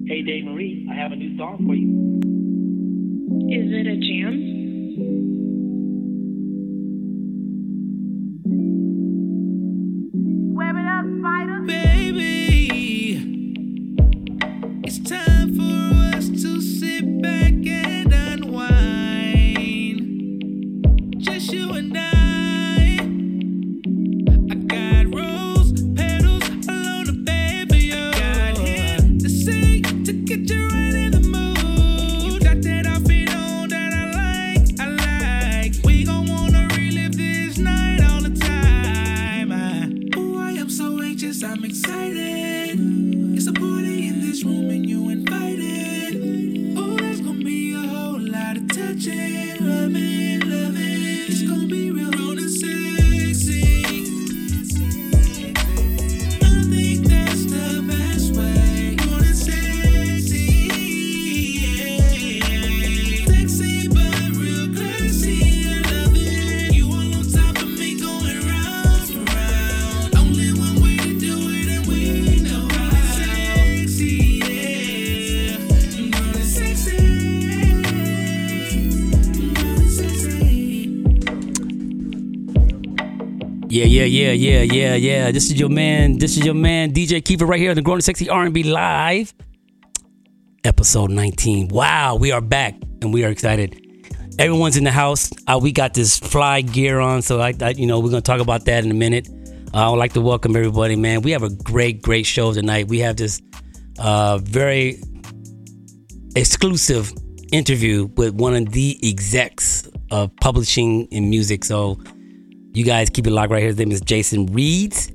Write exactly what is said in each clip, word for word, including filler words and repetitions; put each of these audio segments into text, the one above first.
Hey, Dave Marie, I have a new song for you. Is it a jam? Wear it up, spider. Baby, it's time for us to sit back and unwind. Just you and I. I got rose petals along the baby. Got here to sing, to get you right in the mood. You got that outfit on that I like, I like. We gon' wanna relive this night all the time. I, oh, I am so anxious, I'm excited. It's a party in this room and you invited. Oh, there's gonna be a whole lot of touching, rubbing, loving. It's gonna be real round and sexy. I think that's the best way. Round and sexy, yeah. Sexy but real classy. I love it. You all on top of me going round and round. Only one way to do it and we know how. Sexy, yeah. Round and sexy. Round and sexy. Yeah, yeah, yeah, yeah, yeah, yeah. This is your man. This is your man, D J Keefer, right here on the Grown and Sexy R and B Live, episode nineteen. Wow, we are back and we are excited. Everyone's in the house. Uh, we got this fly gear on, so I, I, you know, we're gonna talk about that in a minute. Uh, I would like to welcome everybody, man. We have a great, great show tonight. We have this uh, very exclusive interview with one of the execs of publishing and music. So you guys keep it locked right here. His name is Jason Reeds.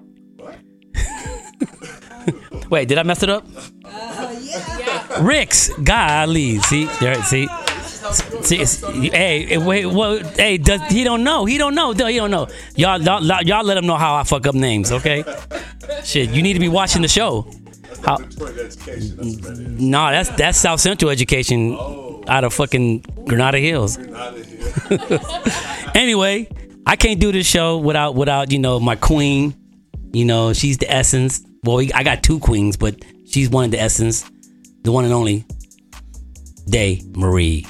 Wait, did I mess it up? Uh, yeah. Ricks, golly, see, there, see, see, it's- hey, wait, well, hey, does, he don't know, he don't know, he don't know. Y'all, y'all, y'all let him know how I fuck up names, okay? Shit, you need to be watching the show. How? No, that's that's South Central education out of fucking Granada Hills. Anyway, I can't do this show without without you know my queen. You know she's the essence. Well, we, I got two queens, but she's one of the essence, the one and only Day Marie.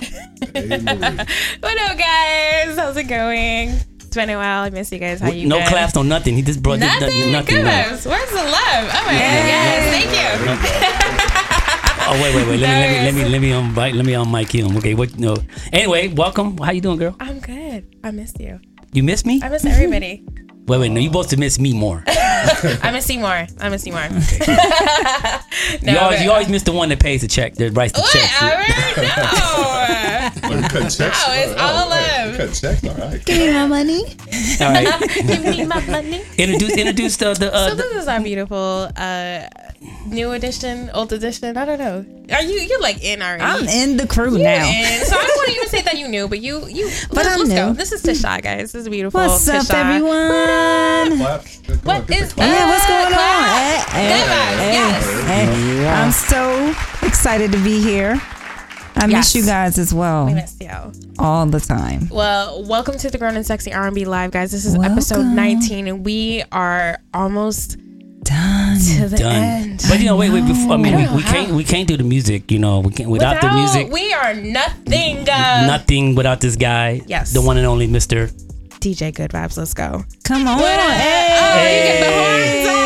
What up, guys? How's it going? It's been a while. I miss you guys. How you no been? claps, no nothing. He just brought Nothing? This, nothing. Goodness. No. Where's the love? Oh my God. Yes, thank you. Oh wait, wait, wait. Let me let me let me let me on let me on mic him. Okay, what? No. Anyway, welcome. How you doing, girl? I'm good. I miss you. You miss me? I miss everybody. Wait, wait. No, you supposed to miss me more. I miss you more. I miss you more. no, you always but- you always miss the one that pays the check, that writes the check. Whatever. No. You cut checks? No, it's all love. You cut checks? All right. Give me my money. All right. Give me my money. Introduce introduce the the. Uh, So the this is our beautiful uh, new edition, old edition. I don't know. Are you? You're like in already. I'm in the crew You're now. in. So I don't want to even say that you knew, but you you. But let's, I'm let's go. new. This is Tisha, guys. This is beautiful. What's up, Tisha. everyone? Clap. Come on, What get the is clap. Yeah, what's going on? Clap. Hey, hey, Good vibes, hey, yes. hey. I'm so excited to be here. I Yes. miss you guys as well, We miss you. all the time. Well, welcome to the Grown and Sexy R and B Live, guys. This is episode Welcome. nineteen, and we are almost Done. to the done. end. But you know, wait, wait. Before, I mean, I we, know we how. can't we can't do the music. You know, we can't without, Without- the music. we are nothing. Uh, Nothing without this guy. Yes. The one and only Mister D J Good Vibes. Let's go. Come on. What up? Hey. Oh, you get the horns on.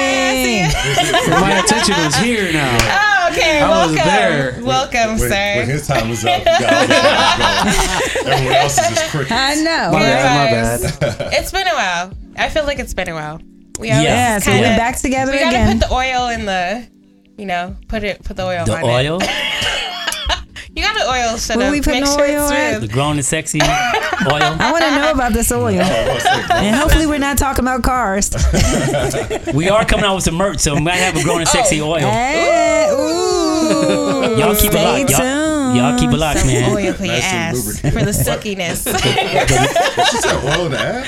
My attention was here now. Oh, okay. I was welcome. there. Welcome, When, sir. when his time was up, he got all the time going. Everyone else is just crickets. I know. My Good bad, my vibes. bad. It's been a while. I feel like it's been a while. We always Yeah. Yeah, so kinda, we're back together We gotta again. put the oil in the, you know, put it, put the oil the on oil, it. You gotta oil shit Where up. we put Make the sure oil it's at? the smooth. grown and sexy oil. I want to know about this oil. And hopefully we're not talking about cars. We are coming out with some merch, so we might have a grown and sexy Oh. oil. Hey, ooh. Y'all keep it Stay locked. Y'all, tuned. y'all keep it locked, Some man. oil for your Nice and ass, lubricated. for the silkiness. She said oil in the ass?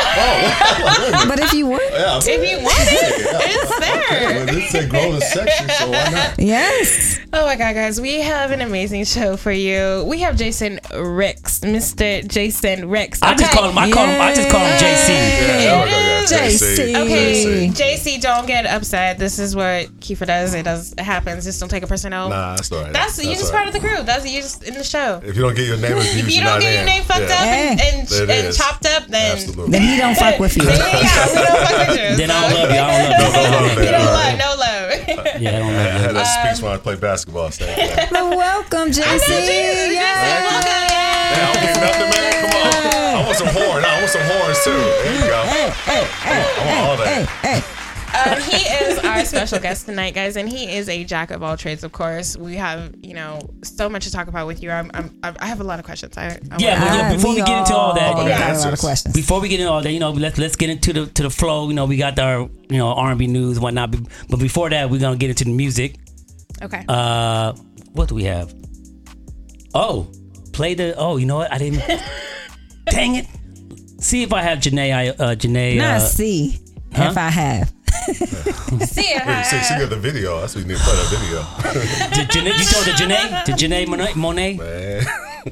Oh, But if you would, yeah. I'm If you want it, it's there. Well, this say grown and sexy, so why not? yes. Oh my God, guys, we have an amazing show for you. We have Jason Ricks, Mister Jason Ricks. I just Okay. call him. I call him. I just call him J C. Yeah, there we go, yeah. J C. Okay, J C, don't get upset. This is what Kiefer does. It does. It happens. Just don't take it personal. Nah, that's all right. That's, that's you're just all part right. of the crew. That's you just in the show. If you don't get your name abused, If you you're don't not get your in. name fucked Yeah. up and, and, There it and is. chopped up, then Absolutely. Then he don't fuck with you. yeah, we don't fuck with you. Then I don't love you. I don't love you. No, no, no, You don't no, love, no love. Yeah, I don't I love you. had that speech when I played basketball. So, yeah. But welcome, J C. Man, I don't get nothing, man. Come on. I want some horn. I want some horns too. There you go. Hey, hey, hey, I want all hey, that. hey. Um, he is our special guest tonight, guys, and he is a jack of all trades. Of course, we have you know so much to talk about with you. I'm, I'm I have a lot of questions. I, I Yeah, but yeah, before we, get into all that, all yeah, got a lot of questions. before we get into all that, you know, let's let's get into the to the flow. You know, we got our you know R and B news and whatnot. But before that, we're gonna get into the music. Okay. Uh, what do we have? Oh, play the. Oh, you know what? I didn't. Dang it! See if I have Janae. I uh, Janae. Not Uh, see huh? if I have. See ya. Wait, see, see, you got the video. That's what you need to play that video. Did Janae, you told the Janae? Did Janae Monet? Monet? Man.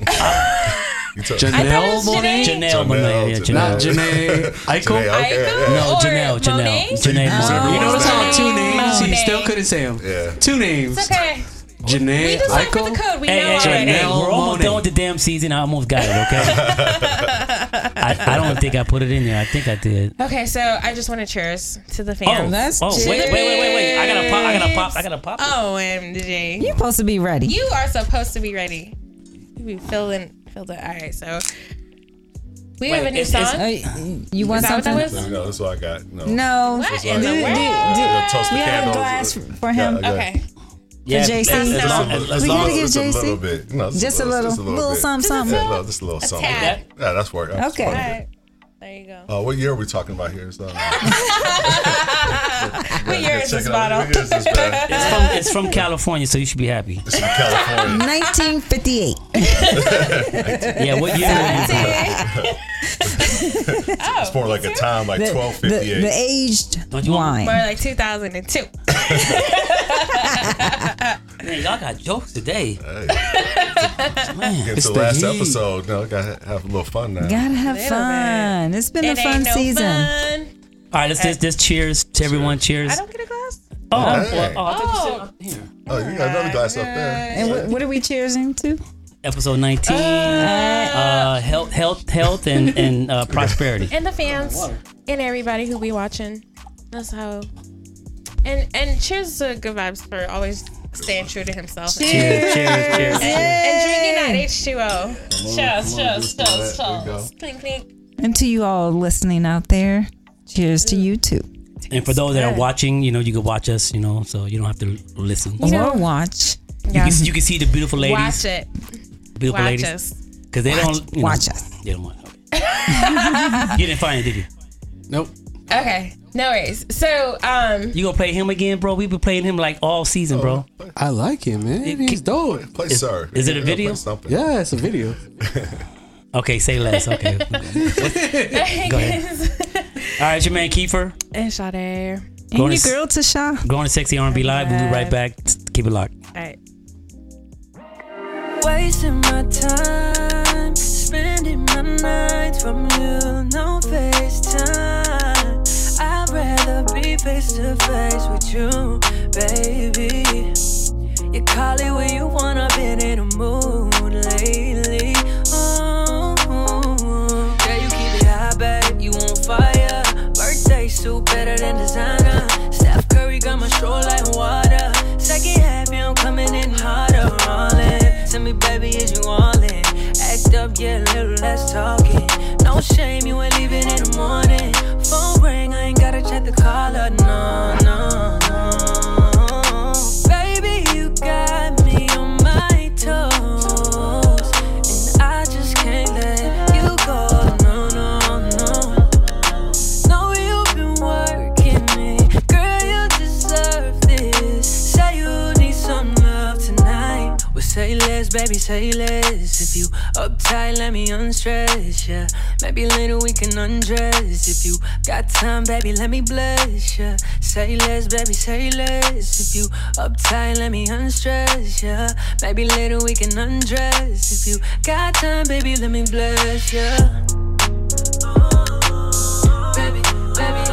You told- Janelle Monet? Janelle Monet. Yeah, Janelle. Janelle. Not Janae Eichel? Janae, okay, yeah, No, Or Janelle. Janelle. Monet? Janelle Monet. You know it's all two names. He Monet. still couldn't say them. Yeah. Two names. It's okay. We Janae just went for the Eichel. code. We Hey, know hey, hey, already. hey, we're almost Monet. done with the damn season. I almost got it, okay? I, I don't think I put it in there. I think I did. Okay, so I just want to cheers to the Oh, fans. That's oh wait, wait, wait, wait, wait. I gotta pop. I gotta pop. I gotta pop. O M G. You're supposed to be ready. You are supposed to be ready. You filled in, filled it. All right, so we Wait, have a new it's- it's- song. Uh, you want Is that what that something? was? You know, that's what I got. No. No. What That's in what the I world? got. do- You'll toast the You have a candles. glass for him? Yeah, Okay. Yeah, J C. as, as No. long as, as We long gotta as get just a J C. little bit. No, Just a little, just a little, little bit. something, something. Yeah, no, just a little something. tad. Yeah, that's work. That's Okay. All perfect. right. There you go. Uh, what year are we talking about here? So, What year is check this it out. bottle? What year is this bag? it's from it's from California, so you should be happy. This is California. nineteen fifty-eight. Yeah, what year? Are you It's more like a time like The, twelve the, fifty-eight. the aged Don't you want- wine. More like two thousand two. Man, y'all got jokes today. Hey, Man. get It's to the the last heat. episode. No, gotta have a little fun now. Gotta have Little fun. It's been a It fun ain't no season. fun. All right, let's just, just cheers to everyone. Cheers. I don't get a glass. Oh, Hey. well, oh, I thought you Oh. said here. Oh, you got another glass up there. And what, what are we cheersing to? Episode nineteen. Uh, health, health, health, and and uh, prosperity. And the fans and everybody who be watching. That's how. And and cheers to Good Vibes for always staying true to himself. Cheers, cheers, cheers. And, and drinking that H two O. Cheers, come on, cheers, just do cheers, that. There you cheers. Clink, clink. And to you all listening out there, cheers to you too. And for those that are Good. watching, you know, you can watch us, you know, so you don't have to listen. You know- or watch. You Yeah. can, you can see the beautiful ladies. Watch it. Beautiful Watch ladies. us. Because they don't. You know, Watch us. They don't want. Okay. You didn't find it, did you? Nope. Okay. No worries. So, um, You gonna play him again, bro? We've been playing him like all season, bro. I like him, man. He's dope. Play Is- sir. is it a Yeah, video? play something. Yeah, it's a video. Okay, say less. Okay. Go ahead. All right, your man Kiefer. and Sade. And Going your to- girl Tasha. Going to Sexy R and B Live. We'll be right back. Keep it locked. All right. Wasting my time, spending my nights from you, no FaceTime. I'd rather be face to face with you, baby. You call it when you wanna, been in a mood lately. Oh, yeah, you keep it high, babe, you on fire. Birthday suit better than designer. Steph Curry got my stroll like water. Second half, yeah, I'm coming in harder, rolling. Tell me, baby, is you all in? Act up, yeah, a little less talking. No shame, you ain't leaving in the morning. Phone ring, I ain't gotta check the caller, no, no, no. Baby, you got me on my toes, and I just can't let you go, no, no, no. Know you've been working me, girl, you deserve this. Say you need some love tonight. Well, say less, baby, say less. If you uptight, let me unstress, yeah. Maybe later we can undress. If you got time, baby, let me bless, yeah. Say less, baby, say less. If you uptight, let me unstress, yeah. Maybe later we can undress. If you got time, baby, let me bless, yeah. Baby, baby,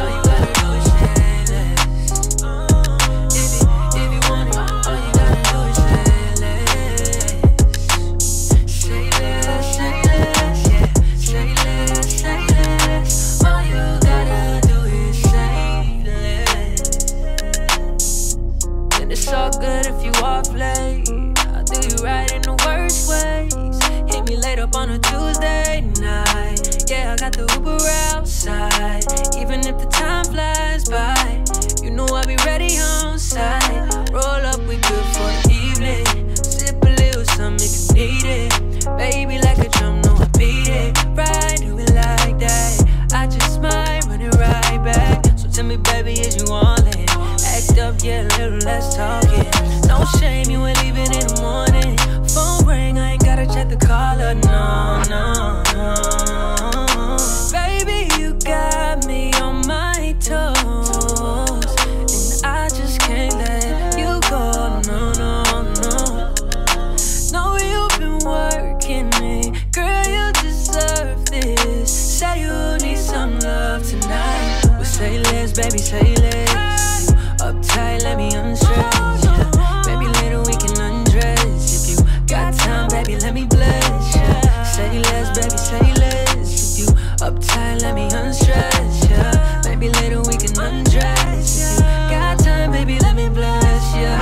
good if you off late. I'll do you right in the worst ways. Hit me late up on a Tuesday night. Yeah, I got the Uber outside. Even if the time flies by, you know I'll be ready on site. Roll up, we good for the evening. Sip a little something if you need it. Baby, like a drum, no, I beat it. Right, do it like that. I just might run it right back. So tell me, baby, is you all in? Act up, yeah, a little less talking. No shame, you ain't leaving in the morning. Phone ring, I ain't gotta check the caller, no, no, no. Baby, you got me on my toes, and I just can't let you go, no, no, no. Know you've been working me, girl, you deserve this. Say you need some love tonight. Well, say less, baby, say less. You uptight, let me unstress ya. Maybe later we can undress. If you got time, baby, let me bless ya. Say less, baby, say less. If you uptight, let me unstress ya. Maybe later we can undress. If you got time, baby, let me bless ya.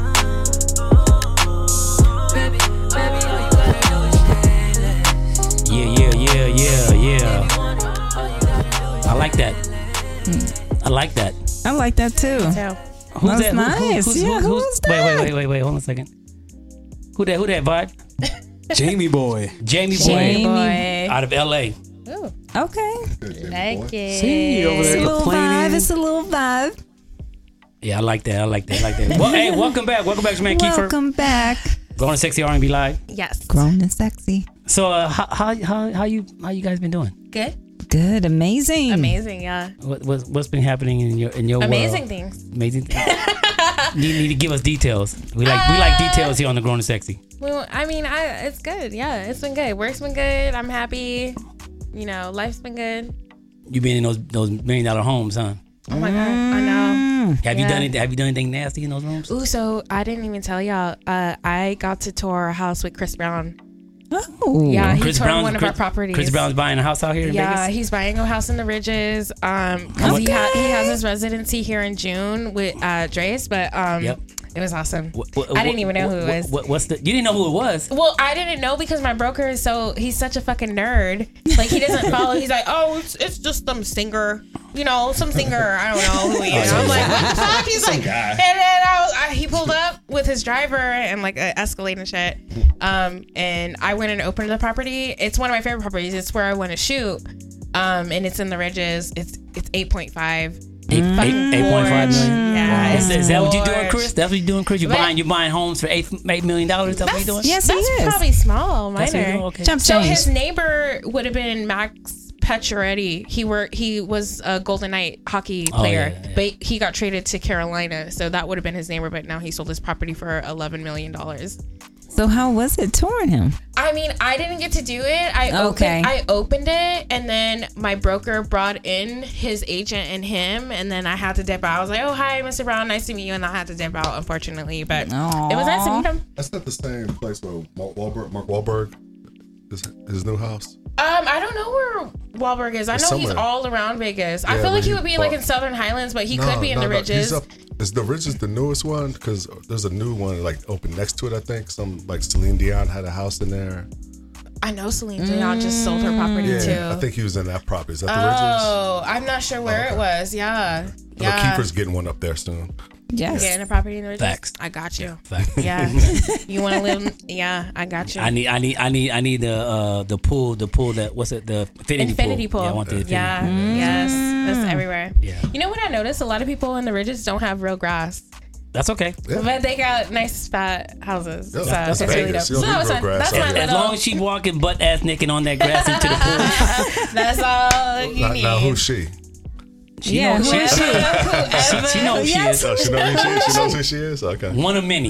Baby, baby, all you gotta do is say less. Yeah, yeah, yeah, yeah, yeah. I like that. I like that. I like that too. Who's That's that? Who- who- nice. who's- Yeah, who's- who's Wait, wait, that? wait, wait, wait. Hold on a second. Who that? Who that? Vibe? Jamie Boy. Jamie Boy Jamie. Boy. out of L A. Ooh, Okay. like it. See you over It's a there little vibe. complaining. It's a little vibe. Yeah, I like that. I like that. I like that. Well, hey, welcome back. Welcome back to Man Kiefer. Welcome back. Going to Sexy R and B Live. Yes. Grown and sexy. So, uh, how, how how how you how you guys been doing? Good. Good. Amazing. Amazing, yeah. What what's, what's been happening in your in your Amazing world? things. Amazing things. you need to give us details. We like we like details here on the Grown and Sexy. Well, I mean, I it's good. Yeah, it's been good. Work's been good. I'm happy. You know, life's been good. You been in those those million dollar homes, huh? Oh my god, I know. Have you Yeah. done anything? Have you done anything nasty in those rooms? Ooh, so I didn't even tell y'all. Uh, I got to tour a house with Chris Brown. Oh. Yeah, he Chris toured Brown's one of Chris, our properties. Chris Brown's buying a house out here in Yeah, Vegas. he's buying a house in the Ridges. Um, cause he, ha- he has his residency here in June with uh Dre's, but um, Yep. it was awesome. What- what- I didn't what- even know who it what- was. What, what's the? You didn't know who it was. Well, I didn't know because my broker is so he's such a fucking nerd. Like he doesn't follow. He's like, oh, it's, it's just some singer, you know, some singer. I don't know who he is. I'm like, what the fuck? He's like, guy. and then I, was, I he pulled up with his driver and like an Escalade and shit. Um, and I went and opened the property. It's one of my favorite properties. It's where I want to shoot. Um, and it's in the Ridges. It's it's eight point five. Eight, eight, eight point five million. Yeah, Is, it's is that what you're doing, gorge. Chris? That's what you're doing, Chris? You're But- buying, you're buying homes for eight, eight million dollars. That's what you're doing. Yes, he That's is. probably small, That's what you're doing? minor. Okay. Jump So change. his neighbor would have been Max Pacioretty. He were he was a Golden Knight hockey Oh, player, yeah, yeah. but he got traded to Carolina. So that would have been his neighbor. But now he sold his property for eleven million dollars. So how was it touring him? I mean, I didn't get to do it. I Okay. opened I opened it, and then my broker brought in his agent and him, and then I had to dip out. I was like, "Oh, hi, Mister Brown, nice to meet you," and I had to dip out, unfortunately. But Aw. it was nice to meet him. That's not the same place where Mark Wahlberg, Mark Wahlberg, his, his new house. Um, I don't know where Wahlberg is. I It's know he's somewhere. all around Vegas. I Yeah, feel like but he he would be like bought- in Southern Highlands, but he No, could be in no, the no, Ridges. he's up- Is the Ridges the newest one? Because there's a new one like open next to it. I think some like Celine Dion had a house in there. I know Celine Dion just sold her property Yeah, too. I think he was in that property. Is that the Ridges? Oh, I'm not sure where Okay. it was. Yeah, But yeah. Kiefer's getting one up there soon. Yes. Getting a property in the Ridges. Facts. I got you. Facts. Yeah, you want to live? Yeah, I got you. I need, I need, I need, I need the uh, the pool, the pool that what's it, the infinity, Infinity pool. Yeah, I want the infinity Yeah, pool. yes, that's everywhere. Yeah. You know what I noticed? A lot of people in the Ridges don't have real grass. That's okay. Yeah. But they got nice fat houses. Yeah, so that's it's really dope. Vegas. You So don't need it's real fun. grass That's out my here. As little. long as she walking butt ass naked on that grass into the pool, That's all you Now, need. now who's she? she Yeah, knows who she, is she, she? she knows Yes. she Oh, she knows who she is. She knows who she is. Okay. is one of many.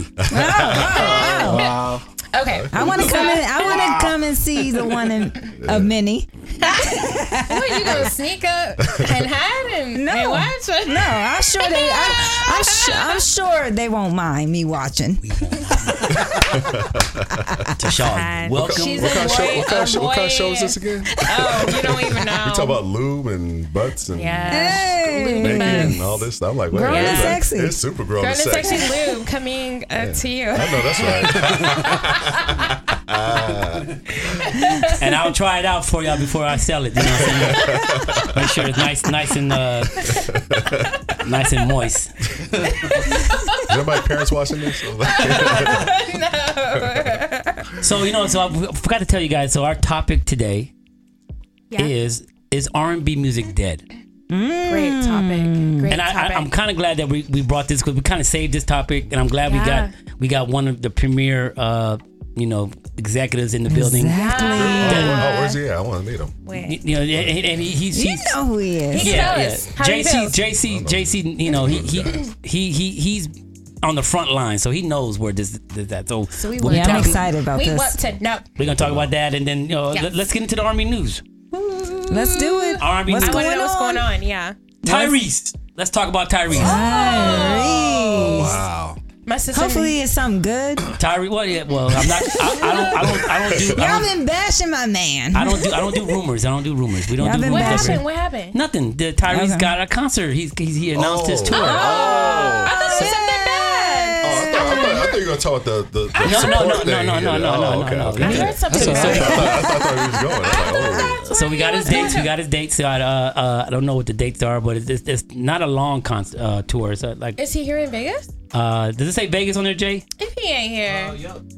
Wow. Okay. I want to come in. I want to come and see the one in of many. What, you gonna sneak up and hide and, No. and watch? No, I'm sure they. I, I'm, su- I'm sure they won't mind me watching. Tashawn, welcome. She's What a kind of show? boy- What kind a of show? What kind of boy- show is this again? Oh, you don't even know. We talk about lube and butts and Yeah. Lube naked and and all this stuff. I'm like, wait, Grown wait, and wait. sexy. It's super grown, Grown and and sexy. Sexy Lube coming uh, to you. I know that's right. And I'll try it out for y'all before I sell it. You know what I'm saying? Make sure it's nice, nice and uh, nice and moist. Is anybody parents watching this? So you know, so I forgot to tell you guys. So our topic today Yeah. is is R and B music dead? Great topic. Great And I, I, topic. I'm kind of glad that we, we brought this because we kind of saved this topic, and I'm glad we Yeah. got we got one of the premier uh, you know executives in the building. Exactly. Oh, Yeah. oh, where's he at? I want to meet him. Wait. You know, and, and he, he's, You he's know who he is. He yeah, knows. yeah. How he J C, feels. J C, J C. You know, he he he he he's on the front line, so he knows where this this that. So, So we we'll want be Yeah, I'm talking- excited about We this. want to know. We're gonna talk about that, and then you know, Yes. let, let's get into the Army news. Let's do it. R and B What's news. I want going to know what's on? going on. Yeah. Tyrese. Let's talk about Tyrese. Tyrese. Wow. My sister. Hopefully it's something good. Tyrese. Well, yeah. Well, I'm not. I, I don't. I don't. I don't do. I Y'all don't, been bashing my man. I don't do. I don't do rumors. I don't do rumors. We don't Y'all do been What rumors. bashing. happened? What happened? Nothing. The Tyrese Okay. got a concert. He's, he's he announced his tour. I thought it was something bad. Oh, I thought, I thought, I thought you were going to talk about the, the, the No, no, support no, no, thing. no, no, Yeah. no, Oh, no, okay, no, okay. no. I heard something So- I so- bad. thought, I thought he was going. I was like, oh. So we got his dates. We got his dates. Uh, uh, I don't know what the dates are, but it's, it's, it's not a long con- uh, tour. So like, Is he here in Vegas? uh, does it say Vegas on there, Jay? If he ain't here,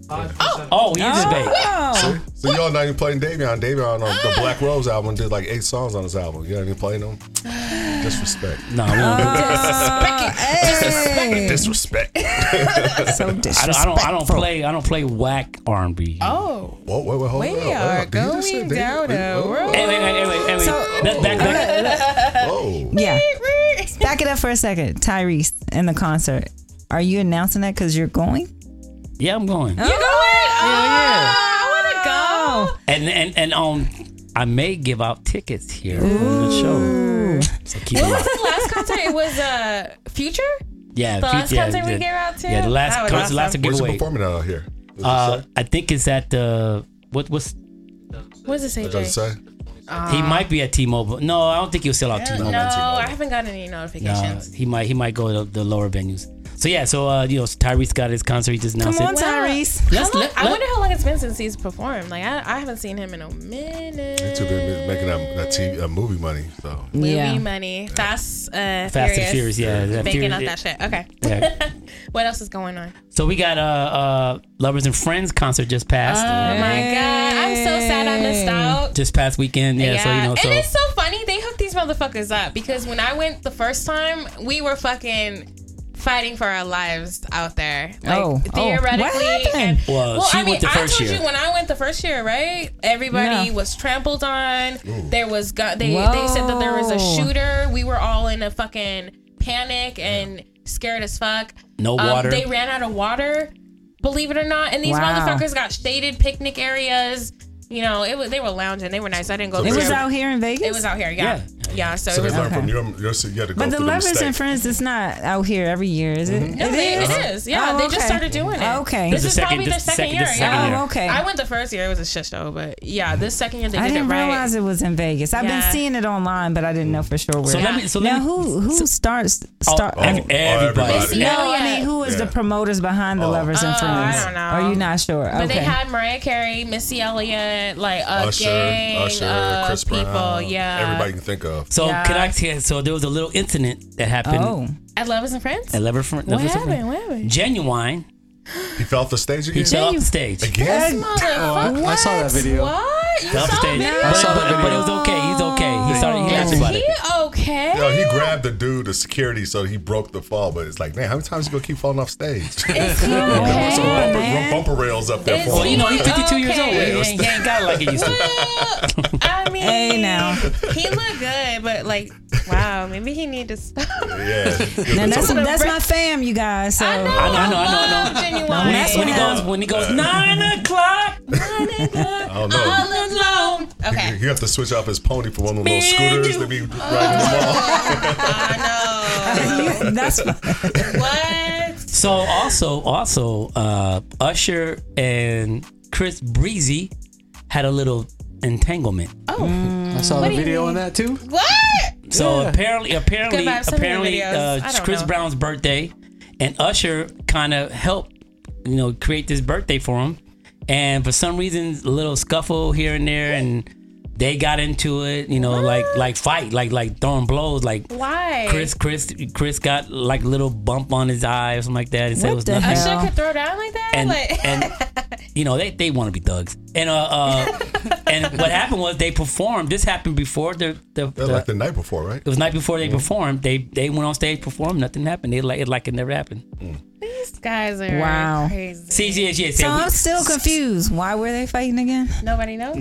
Oh, he's in Vegas. Oh. So y'all not even playing Davion. Davion on the Black Rose album did like eight songs on his album. You not even playing them? Disrespect. No, we don't do that. Hey. Disrespect. So I don't, disrespectful. I don't. I don't play. I don't play whack R and B. oh, Whoa, wait, wait, hold we on. hold are on. Did you just say going Davion? down a Oh, road. Hey, wait, wait, wait, wait, wait. So- Back, back, back. Oh. Yeah. Back it up for a second. Tyrese in the concert. Are you announcing that because you're going? Yeah, I'm going. You going? Oh, yeah. I want to go. And and and um, I may give out tickets here on the show. So keep What it was up. the last concert? It was uh, Future? Yeah, The few- last yeah, concert we yeah. gave out to? Yeah, the last That was concert, last awesome. Where's he giveaway. performing out here? Does Uh, it I think it's at the what what's What does it say, say? Jay? Does it say? he might be at T-Mobile. No, I don't think he'll sell out Uh, T-Mobile. no, not T-Mobile. I haven't gotten any No, notifications. he might he might go to the lower venues. So yeah, so uh, you know, Tyrese got his concert. He just Come announced on, it. Tyrese. Let's, How long- let, I let- wonder how long it's been since he's performed. Like I, I haven't seen him in a minute. They too been making that, that T V, uh, movie money. So Movie Yeah. money, Fast, uh, Fast and Furious, yeah, that making Furious- out that shit. Okay. Yeah. What else is going on? So we got uh, uh Lovers and Friends concert just passed. Oh my god, I'm so sad I missed out. just past weekend. Yeah, so you know, so and it's so funny they hooked these motherfuckers up because when I went the first time, we were fucking fighting for our lives out there. Like Oh, oh. theoretically. What happened? and- Well, she I mean, went the I first told year. you when I went the first year, right? Everybody Yeah. was trampled on. There was gu- they they said that there was a Whoa. shooter. We were all in a fucking panic and scared as fuck. No Um, water. They ran out of water, believe it or not. And these Wow. motherfuckers got shaded picnic areas. You know, it was they were lounging. They were nice. I didn't go. It there. was out here in Vegas? It was out here. Yeah, yeah. Yeah. so, So it they was. learned Okay. from your, your, you had to go But the through the Lovers mistake. and Friends is not out here every year, is it? No, It they, is? it is. Yeah, Oh, they just okay. started doing it. Okay. This This is is the second- probably their this is second second- year. this is second Yeah. year. Oh, okay. I went the first year. It was a shit show, but yeah, this second year they I did didn't it right. realize it was in Vegas. I've Yeah. been seeing it online, but I didn't know for sure where. So let me. So now, let me. who who starts Oh, start? oh, I- everybody. everybody. no, I Yeah. mean, who is the Yeah. promoters behind the Oh. Lovers and Oh, Friends? I don't know. Are you not sure? But okay. they had Mariah Carey, Missy Elliott, like a Usher, gang Usher, of Chris people. Brown. Yeah, Everybody you can think of. So Yeah. can I? T- so there was a little incident that happened oh, at Lovers and Friends. at Lovers and What Lovers and happened? Friends. What happened? Genuine. He fell off the stage He again? fell off the stage. Again? Motherfucker. I saw that video. What? You Fell off the saw stage. video? But, I saw but, that but video. it was okay. He's okay. He started. He laughed Is about he it. okay? Yo, he grabbed the dude, the security, so he broke the fall. But it's like, man, how many times you gonna keep falling off stage? Is he Put some okay? bumper, man. bumper rails up there Is for Well, him. you know, he's fifty-two years old. Okay. He ain't, he ain't got it like he used to. Well, I mean, Hey, now. he looked good, but like, wow, maybe he need to stop. Yeah. now that's Gonna that's break- my fam, you guys. So I know, I know, I know, I know, I love know. Genuine. When he, That's when he what goes, when he goes nine o'clock. Nine o'clock, I don't know. all alone. Okay. You have to switch off his pony for one of those little scooters that be riding them all. I know. that's What? So also, also, uh, Usher and Chris Breezy had a little entanglement. Oh, I saw What the do you video on mean? that too. what? So Yeah. apparently, apparently, Good vibes, send me the apparently, videos. uh, I it's don't Chris know. Brown's birthday, and Usher kind of helped, you know, create this birthday for him. And for some reason, a little scuffle here and there, and they got into it, you know, like like fight, like like throwing blows, like Why? Chris, Chris, Chris got like a little bump on his eye or something like that. And said it What was the nothing. hell? Usher could throw down like that. And like, and you know they, they want to be thugs. And uh, uh and what happened was they performed. This happened before the the, They're the like the night before, right? it was night before they performed. They they went on stage, performed, nothing happened. They like it like it never happened. these guys are Wow. crazy. See, yeah, yeah. So I'm still confused. Why were they fighting again? Nobody knows.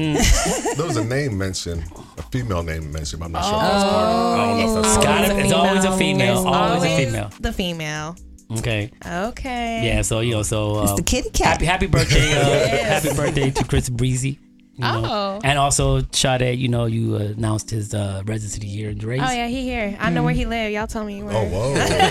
There was a name mentioned, a female name mentioned, but I'm not sure if that's part of it. I don't know if that's It's part of gotta- it. it's always a female. It's Always a female. The female. Okay. Okay. Yeah. So you know. So uh, It's the kitty cat. happy happy birthday, uh, happy birthday to Chris Breezy. You know. Oh. And also, Sade, you know, you uh, announced his uh, residency here in Dre's. Oh yeah, he here. I know where he live. Y'all tell me where. Oh, whoa.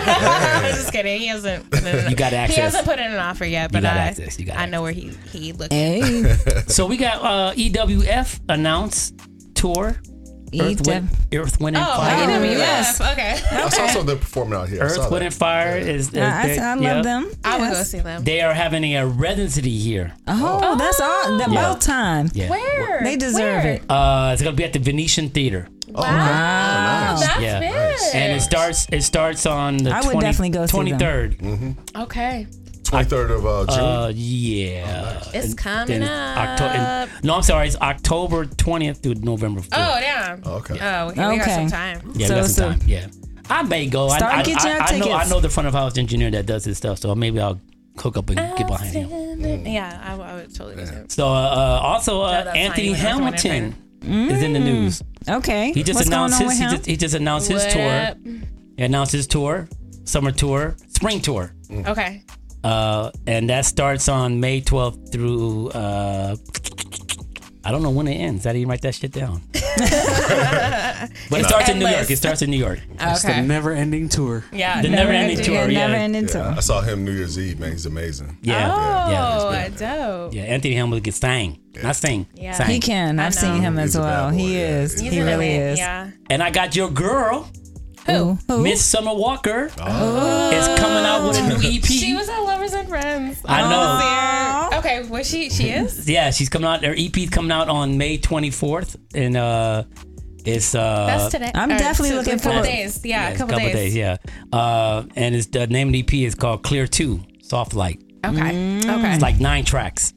I'm just kidding. He hasn't. You got He access. hasn't put in an offer yet, but got I, access. You got I know where he he looked. Hey, So we got uh, E W F announced tour. Earth, Wind, Earth, Wind, and Oh, Fire. E W F. yes. Okay. I saw some of them performing out here. I saw Earth, Wind, that. and Fire is. is I, they- I love yeah. them. I would go Yes. see them. They are having a residency here. Oh, that's all. About Yeah. time. Yeah. Where? They deserve Where? it. Uh, it's gonna be at the Venetian Theater. Oh, okay. Oh, nice. That's Yeah. big. And it starts. It starts on the I would definitely go see them. twenty-third. Okay. twenty-third of uh, June. Uh, yeah. It's And coming then up. Octo- and- no, I'm sorry. It's October twentieth through November fourth. Oh damn. Okay. Oh, we, we got Okay. some time. Yeah, So- we got some so- time. Yeah, I may go. I, Start I, getting I, your I know. I tickets. know the front of house engineer that does his stuff, so maybe I'll hook up and get behind him. Outstanding. Yeah, I, I would totally do that. So uh, uh, also uh, No, that's Anthony fine. You went Hamilton is in the news. Okay. He just What's announced going on his. with He him? just, he just announced his What tour. up? He announced his tour, summer tour, spring tour, Okay. uh, and that starts on May twelfth through. Uh, I don't know when it ends. I didn't write that shit down. But it starts in New endless. York. It starts in New York. It's the Okay. never-ending tour. Yeah. The never-ending tour. Yeah, Yeah. never ending Yeah, tour. I saw him New Year's Eve, man. He's amazing. Yeah. Oh, Yeah. dope. Yeah. Anthony Hamilton can sing. Not sing. Yeah. Sing. He can. I I've seen know. him as He's a bad well. boy, He yeah. is. He's He a really really- is. Yeah. And I got your girl, Who? Who? Miss Summer Walker, is coming out with a new E P. She was at Lovers and Friends. I know. was there. Okay, well she she is. Yeah, she's coming out. Her E P is coming out on May twenty-fourth, and uh, it's uh, That's today. I'm Or definitely two- looking a couple forward- days. Yeah, yeah, a it's couple, days. Yeah, uh, and it's the name of the E P is called Clear Two, Soft Light. Okay. Okay. It's like nine tracks.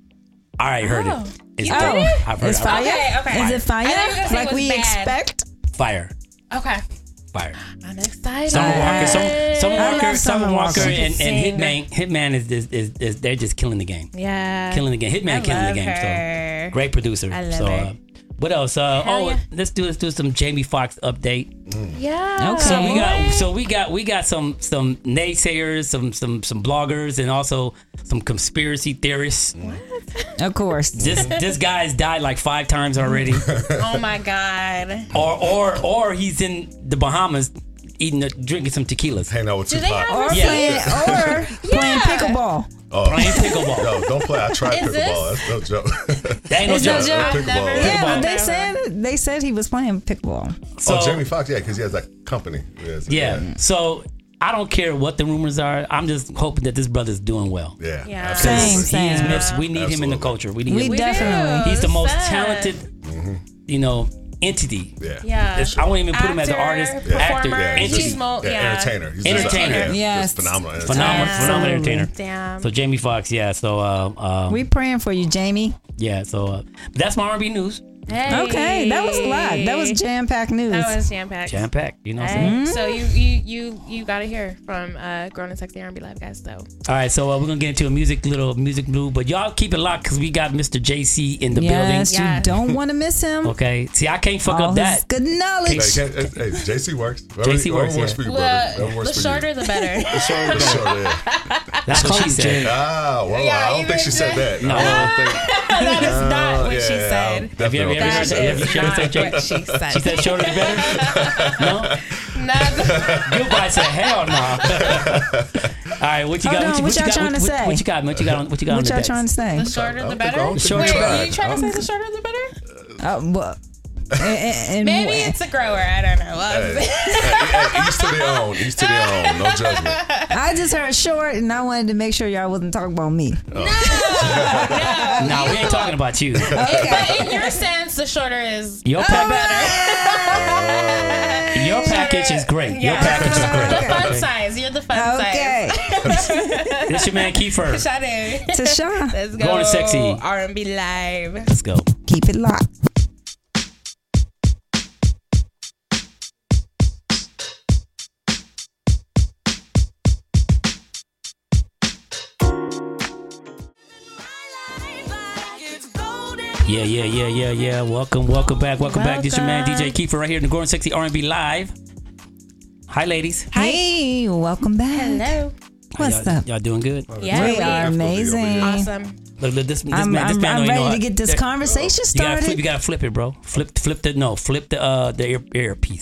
I already heard Oh. it. It's You dope. did it? I've heard It's it. fire. Okay, okay. Is it fire? I thought you were gonna say Like it was we bad. expect? Fire, Okay. fire. I'm excited. Summer Walker, Summer, Summer I Walker, love Summer Summer Walker, Walker. and, and Sing. Hitman. Hitman is, is, is, is they're just killing the game. Yeah. Killing the game. Hitman I killing the love game. her. So great producer. I love so, her. Uh, what else? Uh, Hell oh, yeah. let's do let's do some Jamie Foxx update. Yeah. Okay. So we got so we got we got some some naysayers, some some some bloggers, and also some conspiracy theorists. Of course. This this guy's died like five times already, Oh my god. or or or he's in the Bahamas eating a, drinking some tequilas, Hang out with Do they Tupac. have Or Yeah. playing or playing pickleball. Oh, playing pickleball. no, don't play. I tried Is pickleball. That's no joke. That ain't no It's no joke. joke. I've Pickleball. never- Yeah, but Pickleball. they said they said he was playing pickleball. So, oh, Jamie Foxx, yeah, because he has that company. Yeah. so- yeah. So I don't care what the rumors are. I'm just hoping that this brother's doing well. Yeah. Yeah. absolutely. Same, same. He is Yeah. miss- we need him in the Absolutely. culture. We need We him. We definitely. do. He's the most Sad. talented, you know, entity. Yeah. Yeah. It's- I won't even put him as an Actor, artist, Yeah. actor, performer. entity. He's mo- Yeah, yeah. entertainer. He's Entertainer. Just, yeah, Yes. just phenomenal. Entertainer. Phenomenal, Yeah. phenomenal entertainer. Damn. So Jamie Foxx, yeah. So uh, um, We praying for you, Jamie. yeah. So uh, that's my R and B news. Hey. Okay, that was a lot. That was jam packed news. That was jam packed. Jam packed. You know what I'm saying? Hey, so you you you you got to hear from uh, Grown and Sexy R and B Live guys. So All right. So uh, we're gonna get into a music, little music move, but y'all keep it locked because we got Mister J C in the yes, building. you Yeah. don't want to miss him. Okay. See, I can't fuck All up his that. good knowledge. Hey, you can't- hey, hey, J C works. J C Whatever works, works yeah. for you, brother. well, Whatever works the for shorter you. the better. The shorter, yeah. That's what she Call said. Jay. Ah, well, Yeah, I don't you think she made said that. No. I don't think. That is not what yeah, she yeah, said. Have you ever, definitely ever heard That that? Have you is ever not said J- what she said. She said shorter is better? No? Not- Goodbye said hell no. right, what you Hold got? on, What you, what y'all got? trying What, to what, say? what you got? What you got? On, what you got on What the y'all decks? trying to say? The shorter, the think better. I don't think Wait, it's are bad. you trying to say I'm- the shorter, the better? Uh, well, and, and, Maybe it's a grower. I don't know. Hey, hey, hey, each to their own. Each to their own. No judgment. I just heard short, and I wanted to make sure y'all wasn't talking about me. No, we ain't talking about you. But in your sense, the shorter is Your, the pack- better. your package is great. Your Yeah. package is The great. fun Okay. size. You're the fun Okay. size. This your man Kiefer. Sade. Tasha, Let's go. Going to sexy. R and B live. Let's go. keep it locked. Yeah, yeah, yeah, yeah, yeah. Welcome, welcome back, welcome, back. This your man D J Welcome. Kiefer right here in the Growing Sexy R and B Live. Hi, ladies. Hey, welcome back. Hello. What's y'all, up? Y'all doing good? Yeah. We are Definitely over amazing. here. Awesome. Look, look, this, this I'm, man, this I'm, man I'm don't even know ready how- to get this that- conversation You gotta flip. started. You gotta flip it, bro. Flip, flip the no. Flip the uh the ear, earpiece.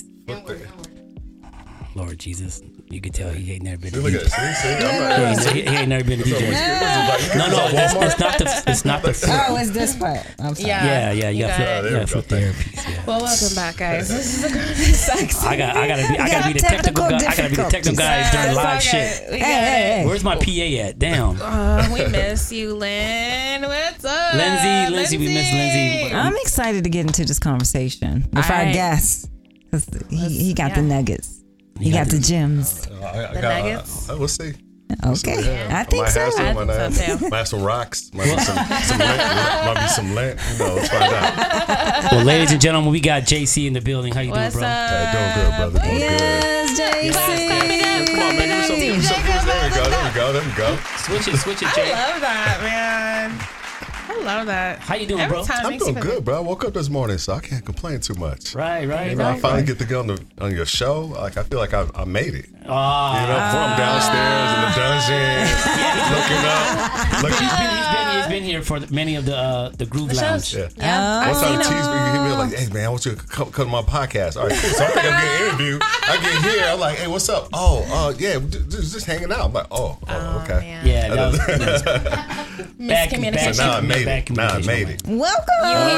Lord Jesus, you can tell he ain't never been. See, A look D at J. it. See, see, I'm He not. ain't, he, he ain't never been a D J. No, no, it's, it's not the. It's not the. Flip. Oh, it's this part. I'm sorry. Yeah. Yeah, yeah, you, You gotta got flip. it. You gotta flip the earpiece. Yeah. Well, welcome back, guys. This is the Growing Sexy. I got. I gotta be. I gotta be the got technical guy. technical I gotta be the technical difficulties. guy during It's live all shit. good. We Hey, got hey, it. hey. Where's my P A at? Damn. Oh, we miss you, Lynn. What's up? Lindsay, Lindsay, we miss Lindsay. I'm excited to get into this conversation with our Alright. guest. 'Cause he, he got the yeah. nuggets. He got the gems. I, I The got, nuggets? Uh, we'll see. Okay. Yeah. I think might so. have some, I might, think have, so, too. might have some rocks. Might be some, some lint. Might be some lint. You know, let's find out. Well, ladies and gentlemen, we got J C in the building. How you What's doing, bro? up? Hey, doing good, brother. Doing Yes, J C. Come on, man. Give me some, give me some views. There we go. There we go. There we go. Switch it, switch it, I Jay. love that, man. I love that. How you doing, Every bro? time it I'm makes doing me good, bro. I woke up this morning, so I can't complain too much. Right, right, You know, I right. finally get to get on the on your show. Like I feel like I, I made it. You Ah, know, from downstairs in the dungeon, looking up, he's looking. been, he's been, he's been here for the, many of the uh, the Groove Lounge. Yeah. Yeah. One I've time seen the him. tease me, he was like, "Hey man, I want you to come, come to my podcast." All right, cool. So I think I'm getting interviewed. I get here, I'm like, "Hey, what's up?" Oh, uh, yeah, just, just hanging out. I'm like, "Oh, oh, okay." Man. Yeah, that was, that was back, Miscommunication. So now I made back it. Now I communication. made it. Welcome.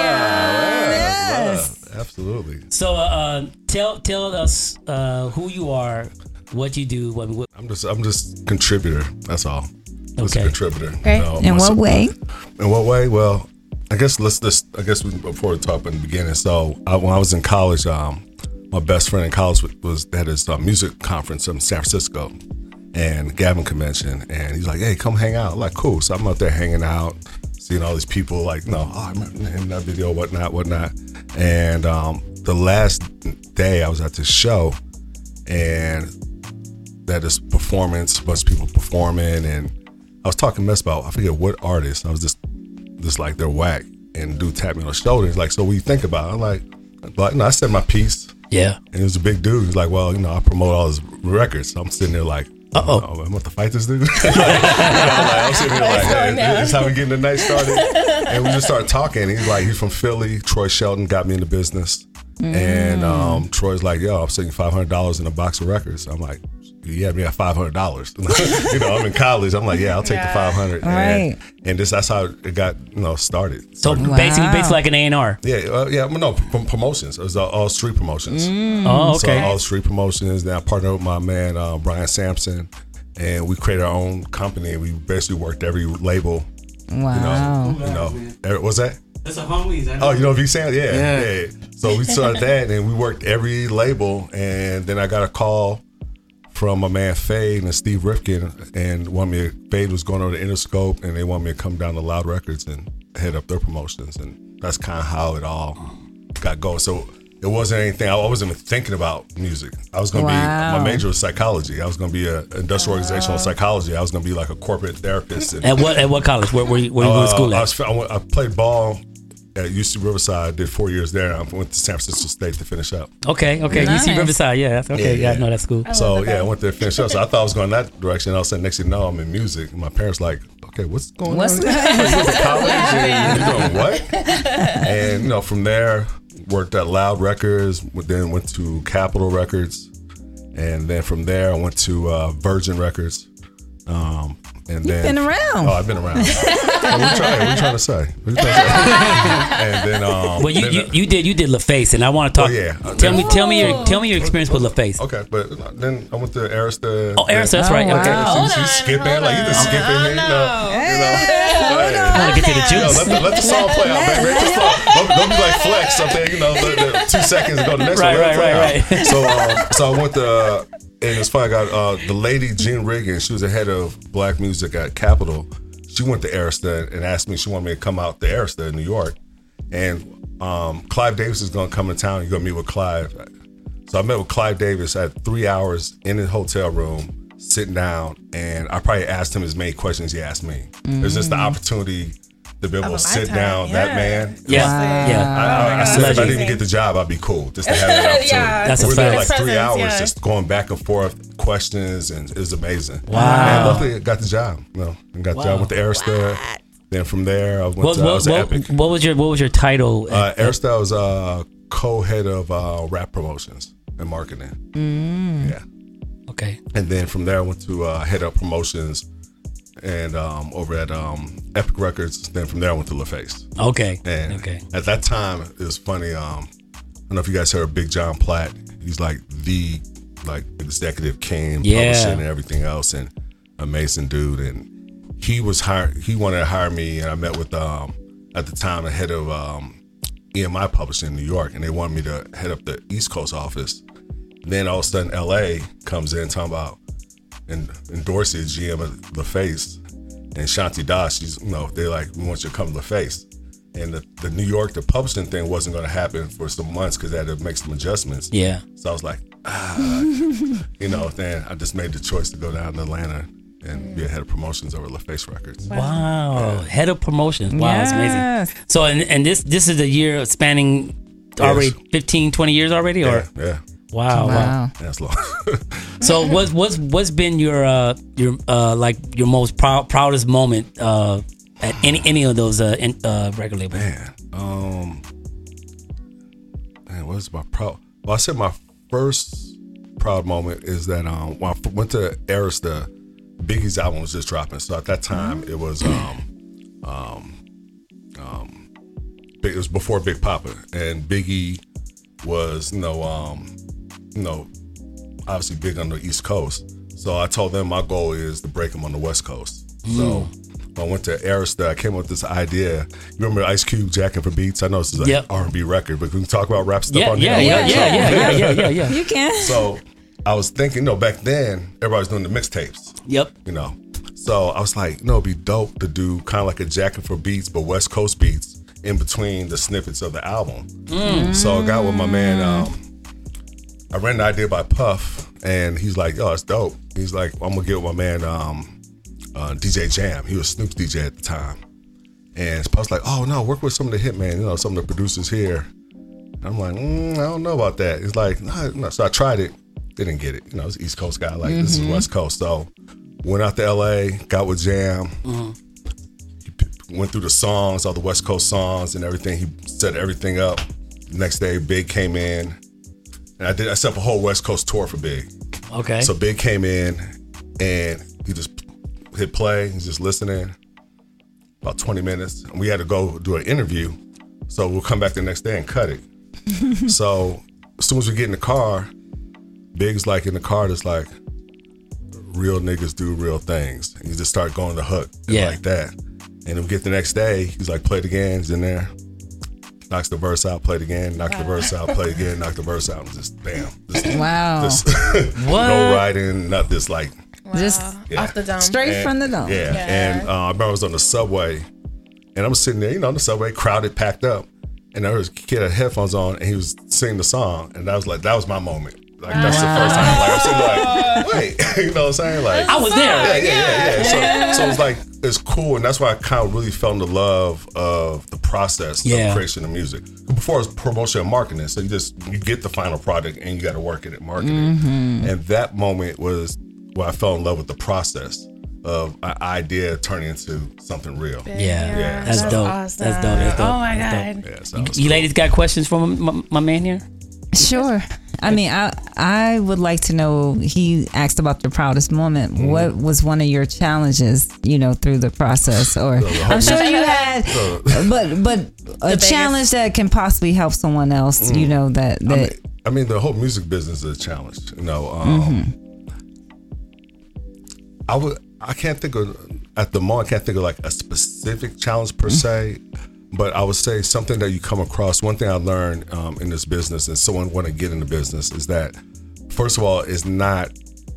Yes. Yeah, absolutely. So, uh, uh, tell tell us uh, who you are, what you do, what. what I'm just, I'm just a contributor. That's all. Just Okay. a contributor. Okay. You know, In what myself- way? In what way? Well, I guess let's just. I guess we, before we talk in the beginning. So I, when I was in college, um, my best friend in college was, was had his uh, music conference in San Francisco, and Gavin convention, and he's like, "Hey, come hang out." I'm like, cool. So I'm out there hanging out, seeing all these people. Like, no, oh, I remember in that video, whatnot, whatnot. And um, the last day, I was at this show, and that is performance, a bunch of people performing, and I was talking mess about I forget what artist. I was just just like they're whack, and dude tapped me on the shoulder. He's like, "So what do you think about it?" I'm like, "But no, I said my piece." yeah. And he was a big dude. He's like, "Well, you know, I promote all his records." So I'm sitting there like, Uh-oh. "Oh, I'm about to fight this dude." like, you know, like, I'm sitting here like, "Hey, this is how we getting the night started." And we just started talking. He's like, he's from Philly. Troy Shelton got me in the business, and um, Troy's like, "Yo, I'm sending five hundred dollars in a box of records." I'm like, "You had me at five hundred dollars." You know, I'm in college. I'm like, "Yeah, I'll take Yeah. the five hundred." Right. And, and this, that's how it got, you know, started. So Started- basically, Wow. basically like an A and R. yeah, uh, yeah, well, no, pr- promotions. It was all, all street promotions. Oh, So okay. all street promotions. Then I partnered with my man uh, Brian Sampson, and we created our own company. And we basically worked every label. Wow. You know, you know. Every- what's that? That's a homies. I Oh, you know V Sam? Yeah, Yeah. yeah. So we started that, and we worked every label. And then I got a call from my man Fade and Steve Rifkin, and wanted me. Fade was going over to Interscope, and they wanted me to come down to Loud Records and head up their promotions. And that's kind of how it all got going. So it wasn't anything. I wasn't even thinking about music. I was going to Wow. be. My major was psychology. I was going to be a industrial organizational psychology. I was going to be like a corporate therapist. And, At what at what college? Where were you, where you going to uh, school I, at? was, I, went, I played ball at U C Riverside. Did four years there. And I went to San Francisco State to finish up. Okay, okay. Nice. U C Riverside. Yeah, that's okay. Yeah, Yeah, I yeah. know that's cool. So yeah, I went there to finish up. So I thought I was going that direction. All of a sudden, next thing you know, I'm in music. And my parents like, okay, what's going What's on? that? You went to college and you're doing what? And you know, from there, worked at Loud Records. Then went to Capitol Records, and then from there, I went to uh, Virgin Records. Um, And then, been around. Oh, I've been around. What are you trying, what you trying to say? What you trying to say? And then, um, Well, you, then, you, you did you did LaFace, and I want to talk. Oh, yeah. Tell me tell me your tell me your experience with LaFace. Okay, but then I went to Arista. Oh, Arista, that's Oh, right. wow. Okay. Hold She's, she's skipping like you just skipping me. No, you know. I want to get to the You know, juice. let, the, let the song play out, baby. Let the song, don't, don't be like Flex something, you know, the, the two seconds and go to the next Right, one. Let it right, play right, out. So, um, so I went to, uh, and it's funny, I got uh, the lady, Jean Riggins, she was the head of black music at Capitol. She went to Arista and asked me, she wanted me to come out to Arista in New York. And um, Clive Davis is going to come in town. You're going to meet with Clive. So I met with Clive Davis at three hours in his hotel room, sitting down, and I probably asked him as many questions he asked me. It was just the opportunity to be able Of to a sit lifetime, down, yeah. that man. Yeah, Wow. yeah. I, I, I said, if I didn't even get the job, I'd be cool just to have that opportunity. Yeah, That's a we were there fact. like three Presence, hours yeah. just going back and forth, questions, and it was amazing. Wow. And luckily, I got the job. You know, I got the Wow. job with the Arista. Then from there, I went What, to I what, was at what, Epic. what was your what was your title? Uh, at- at- Arista was uh, co-head of uh, rap promotions and marketing. Mm. Yeah. okay. And then from there, I went to uh, head up promotions and um, over at um, Epic Records. Then from there, I went to LaFace. Okay. And Okay. at that time, it was funny. Um, I don't know if you guys heard of Big John Platt. He's like the like executive king, Yeah. publishing and everything else, and amazing dude. And he was hired. He wanted to hire me, and I met with um, at the time the head of um, E M I Publishing in New York, and they wanted me to head up the East Coast office. Then all of a sudden, L A comes in talking about and endorsing G M of LaFace and Shanti Das. She's you know they're like, we want you to come to LaFace. And the, the New York, the publishing thing wasn't going to happen for some months because they had to make some adjustments. Yeah. So I was like, ah, you know, then I just made the choice to go down to Atlanta and be a head of promotions over LaFace Records. Wow. Head of promotions. Wow, it's Yes. amazing. So and, and this this is a year spanning already Yes. fifteen, twenty years already, or Yeah, yeah, wow, wow. Wow. that's long. So what's what's what's been your uh your uh like your most proud proudest moment uh at any any of those uh, in, uh record labels? Man, um, man, what is my proud? Well, I said my first proud moment is that um, when I f- went to Arista, Biggie's album was just dropping. So at that time, it was um, um, um, Big- it was before Big Papa, and Biggie was you know um, you know obviously big on the East Coast. So I told them my goal is to break him on the West Coast. So. I went to Arista. I came up with this idea. You remember Ice Cube jacking for beats? I know this is like Yep. R and B record, but we can talk about rap stuff Yeah, on yeah, there. yeah, yeah, yeah, yeah, yeah, yeah, yeah. You can. So I was thinking, you know, back then everybody was doing the mixtapes, Yep. you know. So I was like, you know, it'd be dope to do kind of like a jacking for beats, but West Coast beats in between the snippets of the album. So I got with my man. Um, I ran the idea by Puff, and he's like, "Oh, it's dope." He's like, "I'm gonna get with my man." Um, Uh, D J Jam. He was Snoop's D J at the time. And Puff's like, oh no, work with some of the hitmen, you know, some of the producers here. And I'm like, mm, I don't know about that. He's like, no, no. So I tried it, didn't get it. You know, I was an East Coast guy, like this is West Coast. So went out to L A, got with Jam, he p- went through the songs, all the West Coast songs and everything. He set everything up. The next day, Big came in. And I did I set up a whole West Coast tour for Big. Okay. So Big came in and he just hit play. He's just listening. About twenty minutes. And we had to go do an interview. So we'll come back the next day and cut it. So as soon as we get in the car, Big's like in the car, just like, real niggas do real things. And you just start going the hook and Yeah. like that. And then we get the next day, he's like, play it again. He's in there. Knocks the verse out, play it again, knock the verse out, play it again, knock the verse out, and just bam. Just, Wow. just What? no writing, not this like Wow. Just Yeah. Off the dome. straight and- from the dome. Yeah. Yeah. And uh, I remember I was on the subway and I'm sitting there, you know, the subway, crowded, packed up. And there was a kid had headphones on and he was singing the song. And that was like, that was my moment. Like, that's the first time. Like, I'm sitting like, wait, you know what I'm saying? Like, I was there. yeah, yeah, yeah, yeah. So, so it's like, it's cool. And that's why I kind of really fell in the love of the process Yeah. of creation of music. Before it was promotion and marketing. So you just, you get the final product and you got to work at it, market it. And that moment was where I fell in love with the process of an idea turning into something real. Yeah. Yeah. That's, That's dope. awesome. That's dope. That's dope. Oh my That's God. dope. Yeah, so You, it was you cool. ladies got questions for my, my, my man here? Sure. I mean, I I would like to know. He asked about the proudest moment. Mm-hmm. What was one of your challenges? You know, through the process, or I'm sure you had, but but a biggest. challenge that can possibly help someone else. You know that that. I mean, I mean, the whole music business is a challenge. You know, um, Mm-hmm. I would. I can't think of at the moment. I can't think of like a specific challenge per se. But I would say something that you come across. One thing I learned um, in this business, and someone want to get into business, is that first of all, it's not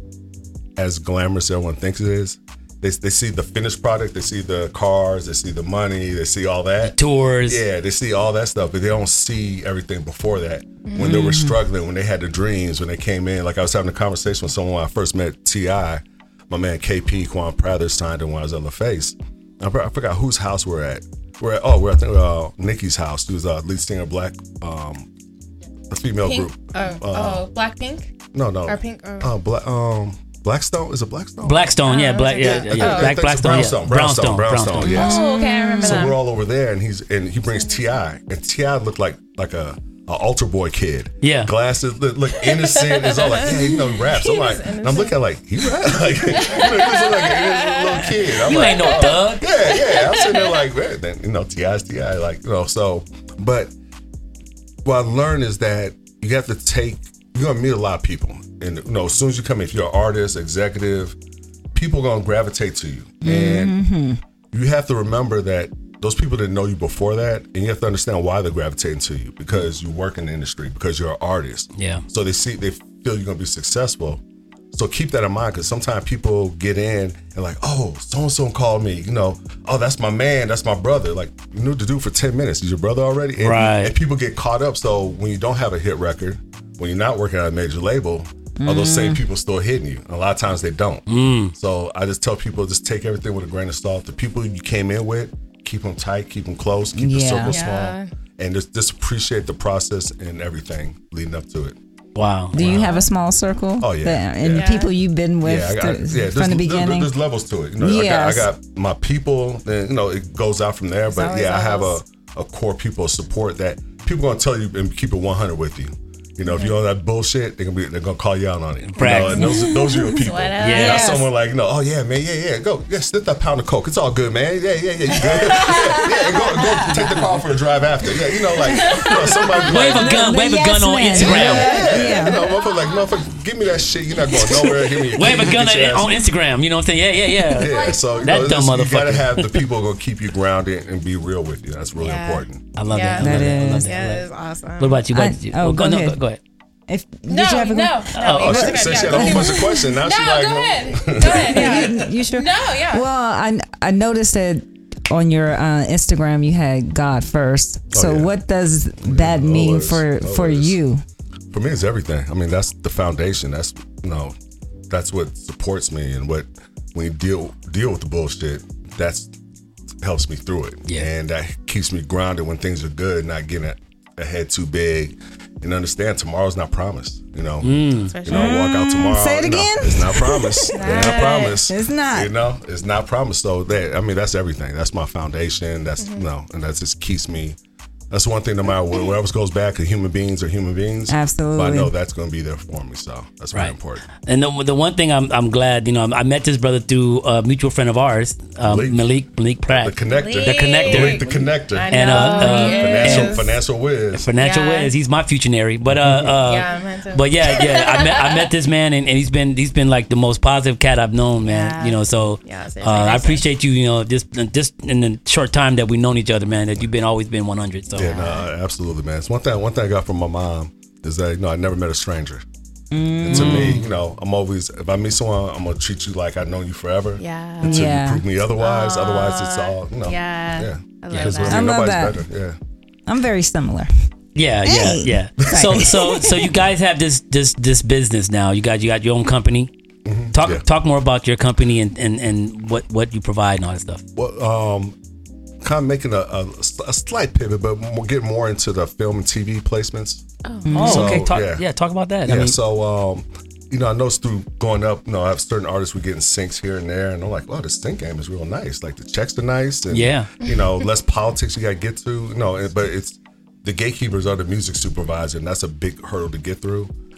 as glamorous as everyone thinks it is. They they see the finished product, they see the cars, they see the money, they see all that Tours. Yeah, they see all that stuff, but they don't see everything before that. When they were struggling, when they had the dreams, when they came in. Like I was having a conversation with someone when I first met T I My man K P Quan Prather signed him when I was on the face. I forgot whose house we're at. We're at, oh, we're at the, uh, Nikki's house. She was a uh, lead singer, Black, um, a female Pink? group. Oh, Uh, oh, Blackpink? No, no. Or Pink? Or... Uh, Black, um, Blackstone? Is it Blackstone? Blackstone, yeah, black, yeah, yeah, yeah. I Black, think it's Blackstone, Brownstone, yeah. Brownstone, Brownstone, Brownstone. yes. Oh, okay, I remember So that. we're all over there, and he's and he brings T I and T I looked like like a, a altar boy kid. Yeah. Glasses, look, look innocent. It's all like, yeah, you know, he raps. I'm He like, was and I'm looking at like, he rap like, you know, he was like an innocent little kid. I'm You like, ain't no oh, thug. Yeah, yeah. I'm sitting there like, man, then you know, T I's T I, like, you know. So, but what I learned is that you have to take. You're gonna meet a lot of people, and you know, as soon as you come in, if you're an artist, executive, people are gonna gravitate to you, and Mm-hmm. you have to remember that those people didn't know you before that, and you have to understand why they're gravitating to you, because you work in the industry, because you're an artist. Yeah. So they see, they feel you're gonna be successful. So keep that in mind, because sometimes people get in and like, oh, so and so called me, you know, oh, that's my man, that's my brother. Like, you knew the dude for ten minutes. He's your brother already, and, Right. and people get caught up. So when you don't have a hit record, when you're not working at a major label, are those same people still hitting you? And a lot of times they don't. Mm. So I just tell people, just take everything with a grain of salt. The people you came in with, keep them tight, keep them close, keep the Yeah. circle Yeah. small, and just, just appreciate the process and everything leading up to it. Wow. Do you have a small circle? Oh, yeah. that- and Yeah. people you've been with Yeah, I got, th- yeah. from There's, the beginning. there's, there's levels to it. You know, Yes. I, got, I got my people, and you know, it goes out from there. But always yeah, I have a, levels. a core people of support that people gonna tell you and keep it one hundred with you. You know, if you're on that bullshit, they're gonna be they're gonna call you out on it. You Right. know, and those those are your people. Sweat out. Yeah. Not Yes. someone like, you know, oh yeah, man, yeah, yeah, go, yeah, slip that pound of coke. It's all good, man. Yeah, yeah, yeah, you good? yeah, yeah, and go, go take the car for a drive after. Yeah, you know, like, you know, somebody Wave like, a gun, The wave a yes gun on man. Instagram. yeah, Yeah. you know, motherfucker, like, motherfucker, give me that shit. You're not going nowhere. Give me your Wave a keys, gun get your ass- on Instagram. You know what I'm saying? Yeah, yeah, yeah. Yeah, so you That know, dumb this- you gotta motherfucker. have the people who are gonna keep you grounded and be real with you. That's really Yeah. important. I love Yeah. that. I love That that. I love is. that. I Yeah, love it is that. awesome. What about you? What I- about you? oh, go no, ahead. Go, go ahead. If, did No, you have a no, go- no. Oh, it was okay. good. Since she Yeah, had a go whole ahead. bunch of questions, now No, she like, go ahead. Go ahead. Yeah. You sure? No, yeah. Well, I I noticed that on your uh, Instagram you had God first. So Oh, yeah. what does that mean always, for for always. you? for me, it's everything. I mean, that's the foundation. That's you know, that's what supports me, and what when you deal deal with the bullshit, that's helps me through it. Yeah. And that keeps me grounded when things are good, not getting a, a head too big, and understand tomorrow's not promised. You know, Mm. you know, walk out tomorrow. Say it you know, again. it's not promised. It's not promised. It's not. You know, it's not promised. So that I mean, that's everything. That's my foundation. That's Mm-hmm. you know, and that just keeps me. That's one thing. No matter what, whatever goes back, human beings are human beings. Absolutely. But I know that's going to be there for me. So that's very Right. important. And the, the one thing I'm I'm glad, you know, I met this brother through a mutual friend of ours, um, Malik. Malik Malik Pratt, The connector. The connector. Malik the connector. I And, uh, know, uh, he Financial, is. financial whiz. Financial Yeah. Wiz. He's my fusionary. But uh, uh Yeah, mine too. but yeah, yeah. I met I met this man, and, and he's been he's been like the most positive cat I've known, man. Yeah. You know, so Yeah, it's uh, very I nice. appreciate you. You know, just just in the short time that we've known each other, man. That you've been always been one hundred. So Yeah, no, absolutely, man. It's one thing. One thing I got from my mom is that you know I never met a stranger. And to me, you know, I'm always if I meet someone, I'm gonna treat you like I've known you forever. Yeah. Until Yeah. you prove me otherwise. Otherwise, it's all you know. Yeah. Yeah. I love Because that. I mean, I love nobody's that. better. Yeah. I'm very similar. yeah, Hey. yeah, yeah. So so so you guys have this this this business now. You got you got your own company. Talk Yeah. talk more about your company and, and, and what, what you provide and all that stuff. Well, um, kind of making a, a, a slight pivot, but more, get more into the film and T V placements. Oh, So, okay. Talk, yeah. yeah. talk about that. Yeah, I mean, so um, you know, I noticed through going up, you know, I have certain artists we getting syncs here and there, and I'm like, wow, the sync game is real nice. Like the checks are nice, and Yeah. you know, less politics you got to get to. You know, and- but it's the gatekeepers are the music supervisor, and that's a big hurdle to get through.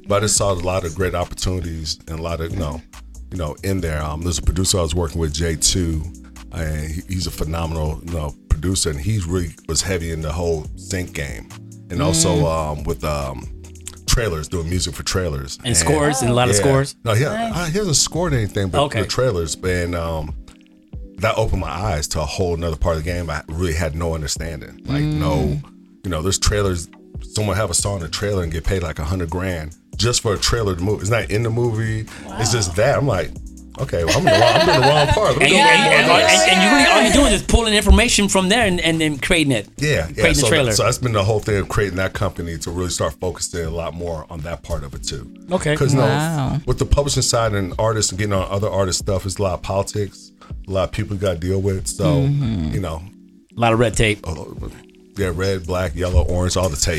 But I just saw a lot of great opportunities and a lot of, you know, you know, in there. Um, there's a producer I was working with, J two, and he, he's a phenomenal, you know, producer, and he really was heavy in the whole sync game, and also um, with um, trailers, doing music for trailers and, and scores and a lot yeah. of scores. No, he, Nice. he hasn't scored anything, but Okay. the trailers, and um, that opened my eyes to a whole nother part of the game. I really had no understanding, like no, you know, there's trailers. Someone have a song in a trailer and get paid like a hundred grand just for a trailer to move. It's not in the movie. Wow. It's just that. I'm like, okay, well, I'm, in the wrong, I'm in the wrong part. And, you, and, and, and, and you really all you're doing is pulling information from there and, and then creating it. Yeah, yeah. Creating So, the trailer. so that's been the whole thing of creating that company to really start focusing a lot more on that part of it too. Okay. Because Wow. no, with the publishing side and artists and getting on other artist stuff, it's a lot of politics, a lot of people you got to deal with. So you know, A lot of red tape. oh, yeah, red, black, yellow, orange, all the tape.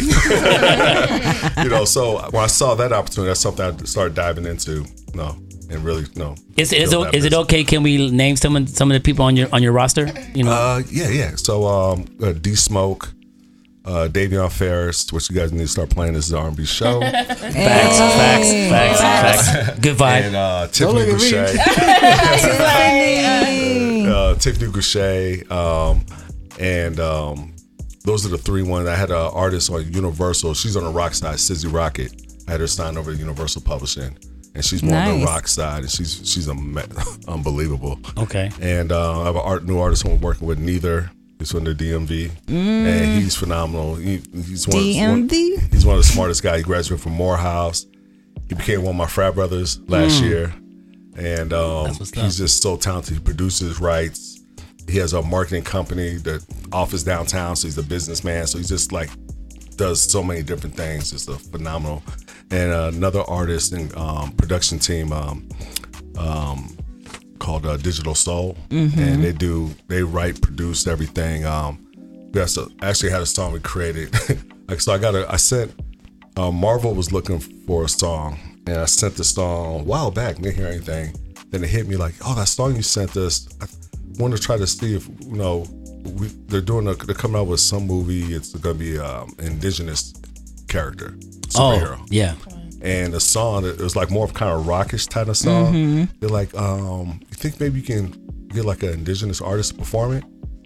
You know, so when I saw that opportunity, that's something I started diving into. You know, and really, you know. Is is, build it, that is it business. okay? Can we name some of some of the people on your on your roster? You know, Uh, yeah, yeah. So, um, uh, D Smoke, uh, Davion Ferris, which you guys need to start playing. This is an R and B show. facts, facts, facts, facts. Good vibe. And uh, Tiffany look at me. Goucher. uh, Tiffany Goucher. Um, and um, those are the three ones. I had an artist on Universal. She's on the rock side, Sizzy Rocket. I had her signed over to Universal Publishing. And she's more on the Nice. rock side, and she's she's am- unbelievable. Okay. And uh, I have an art, new artist I'm working with, Neither. He's from the D M V, and he's phenomenal. He, he's one, D M V? One, he's one of the smartest guys. He graduated from Morehouse. He became one of my frat brothers last year, and um, That's what's up. he's just so talented. He produces, writes. He has a marketing company, the office downtown. So he's a businessman. So he's just like does so many different things. Just a phenomenal. And uh, another artist and um, production team um, um, called uh, Digital Soul, and they do they write, produce everything. Um, we also actually had a song we created. Like so, I got a I sent uh, Marvel was looking for a song, and I sent the song a while back. Didn't hear anything. Then it hit me like, oh, that song you sent us. I want to try to see if you know we, they're doing a, they're coming out with some movie. It's gonna be um, indigenous character superhero. Oh, yeah. And the song, it was like more of kind of rockish type of song. Mm-hmm. They're like, um, you think maybe you can get like an indigenous artist to perform it?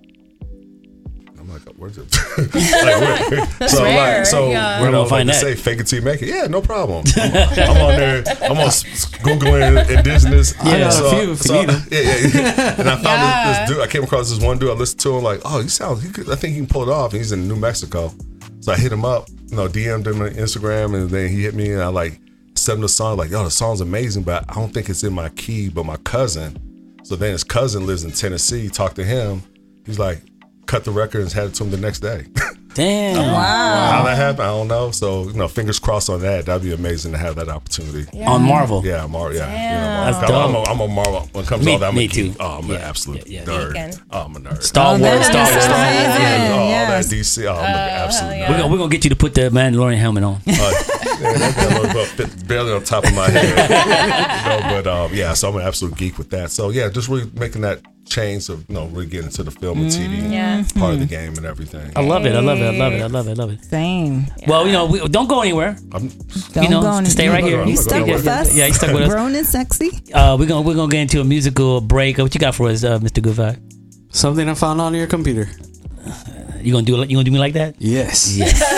I'm like, where's it? Like, where? So rare, like, so yeah. we're Where do I gonna find like, that? say fake it till you make it. Yeah, no problem. I'm, I'm on there. I'm on s- googling indigenous. I got a so, few if you so- need 'em. Yeah, yeah, yeah. And I found Yeah. this, this dude. I came across this one dude. I listened to him like, oh, he sounds. He could, I think he can pull it off. And he's in New Mexico. So I hit him up. You know, D M'd him on Instagram, and then he hit me, and I like sent him the song. Like, yo, the song's amazing, but I don't think it's in my key. But my cousin, so then his cousin lives in Tennessee. Talked to him. He's like, cut the record and had it to him the next day. Damn. How that happened, I don't know. So you know, fingers crossed on that. That'd be amazing to have that opportunity. Yeah, On Marvel. Mar- yeah. Damn. You know, That's I'm, dope. a, I'm a Marvel when it comes Me- to all that. I'm me a geek. too. Oh, I'm an Yeah, absolute yeah, yeah. nerd. Geeking. Oh, I'm a nerd. Star Oh, Wars, that's Star Wars, Star Wars. amazing. Yeah, all Yes. that D C. Oh, I'm an absolute yeah. nerd. We're gonna, we're gonna get you to put the Mandalorian helmet on. Uh, yeah, that, that little bit fit barely on top of my head. You know, but um, yeah, so I'm an absolute geek with that. So yeah, just really making that change of you know really getting into the film and T V Yeah. part of the game and everything. I love it. I love it. I love it. I love it. I love it. Same. Well, you know, we, don't go anywhere. I'm, Don't you know, go any- stay right You here. You I'm stuck gonna with go us? Yeah, you stuck with us. Grown and sexy? Uh, we're gonna we're gonna get into a musical break. What you got for us, uh, Mister Good Vibe? Something I found on your computer. You gonna do you gonna do me like that? Yes.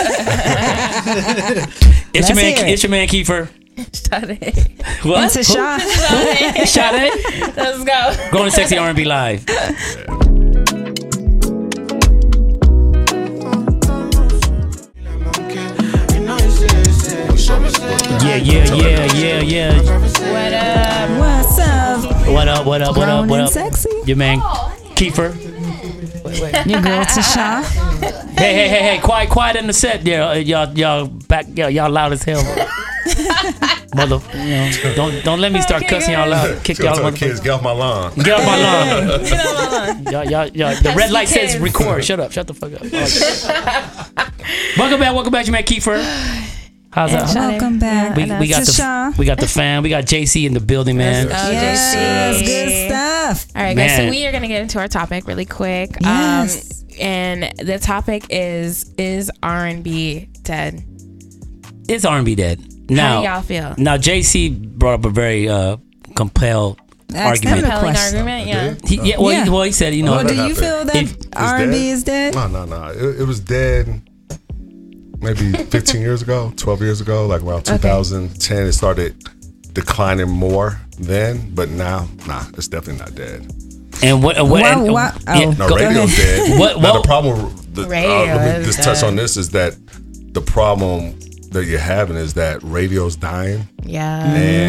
It's Let's your man. hear it. It's your man, Kiefer. Shut it. What? It's a shot. Shot it. Let's go. Going to Sexy R and B Live. Yeah, yeah, yeah, yeah, yeah. What up? What's up? What up? What up? What up? Grown What and up? sexy? Your man, Kiefer. Your girl Tasha. Hey, hey, hey, hey! Quiet, quiet in the set there. Uh, y'all, y'all back, y'all, y'all loud as hell. Mother, you know, don't don't let me start cussing y'all out. Kick Go y'all tell the motherfuckers. kids, get off my lawn. Get off my lawn. Get on my lawn. Y'all, y'all, y'all. The red light says kids. record. Shut up. Shut the fuck up. Okay. Welcome back. Welcome back, your man Kiefer. How's that? Welcome back. We, we got the Tasha. we got the fam. We got J C in the building, man. Oh, Yes, J C. good stuff. All right, guys. Man. So we are gonna get into our topic really quick. Yes. Um, and the topic is: Is R and B dead? It's R and B dead. Now, How do y'all feel? Now, J C brought up a very uh, compelled Ask them argument. a Compelling question. argument, yeah. He, yeah, well, Yeah. He, well, he said, you know, Well, do that you feel happened. that If- R and B is dead? No, no, no. It, it was dead maybe fifteen years ago, twelve years ago, like around two thousand ten. It started declining more then, but now, nah, it's definitely not dead. and what? what Why- and, why- yeah, oh. No, go- radio's dead. What- now, what- the problem, the, uh, Radio let me is just touch dead. on this, is that the problem that you're having is that radio's dying, Yeah.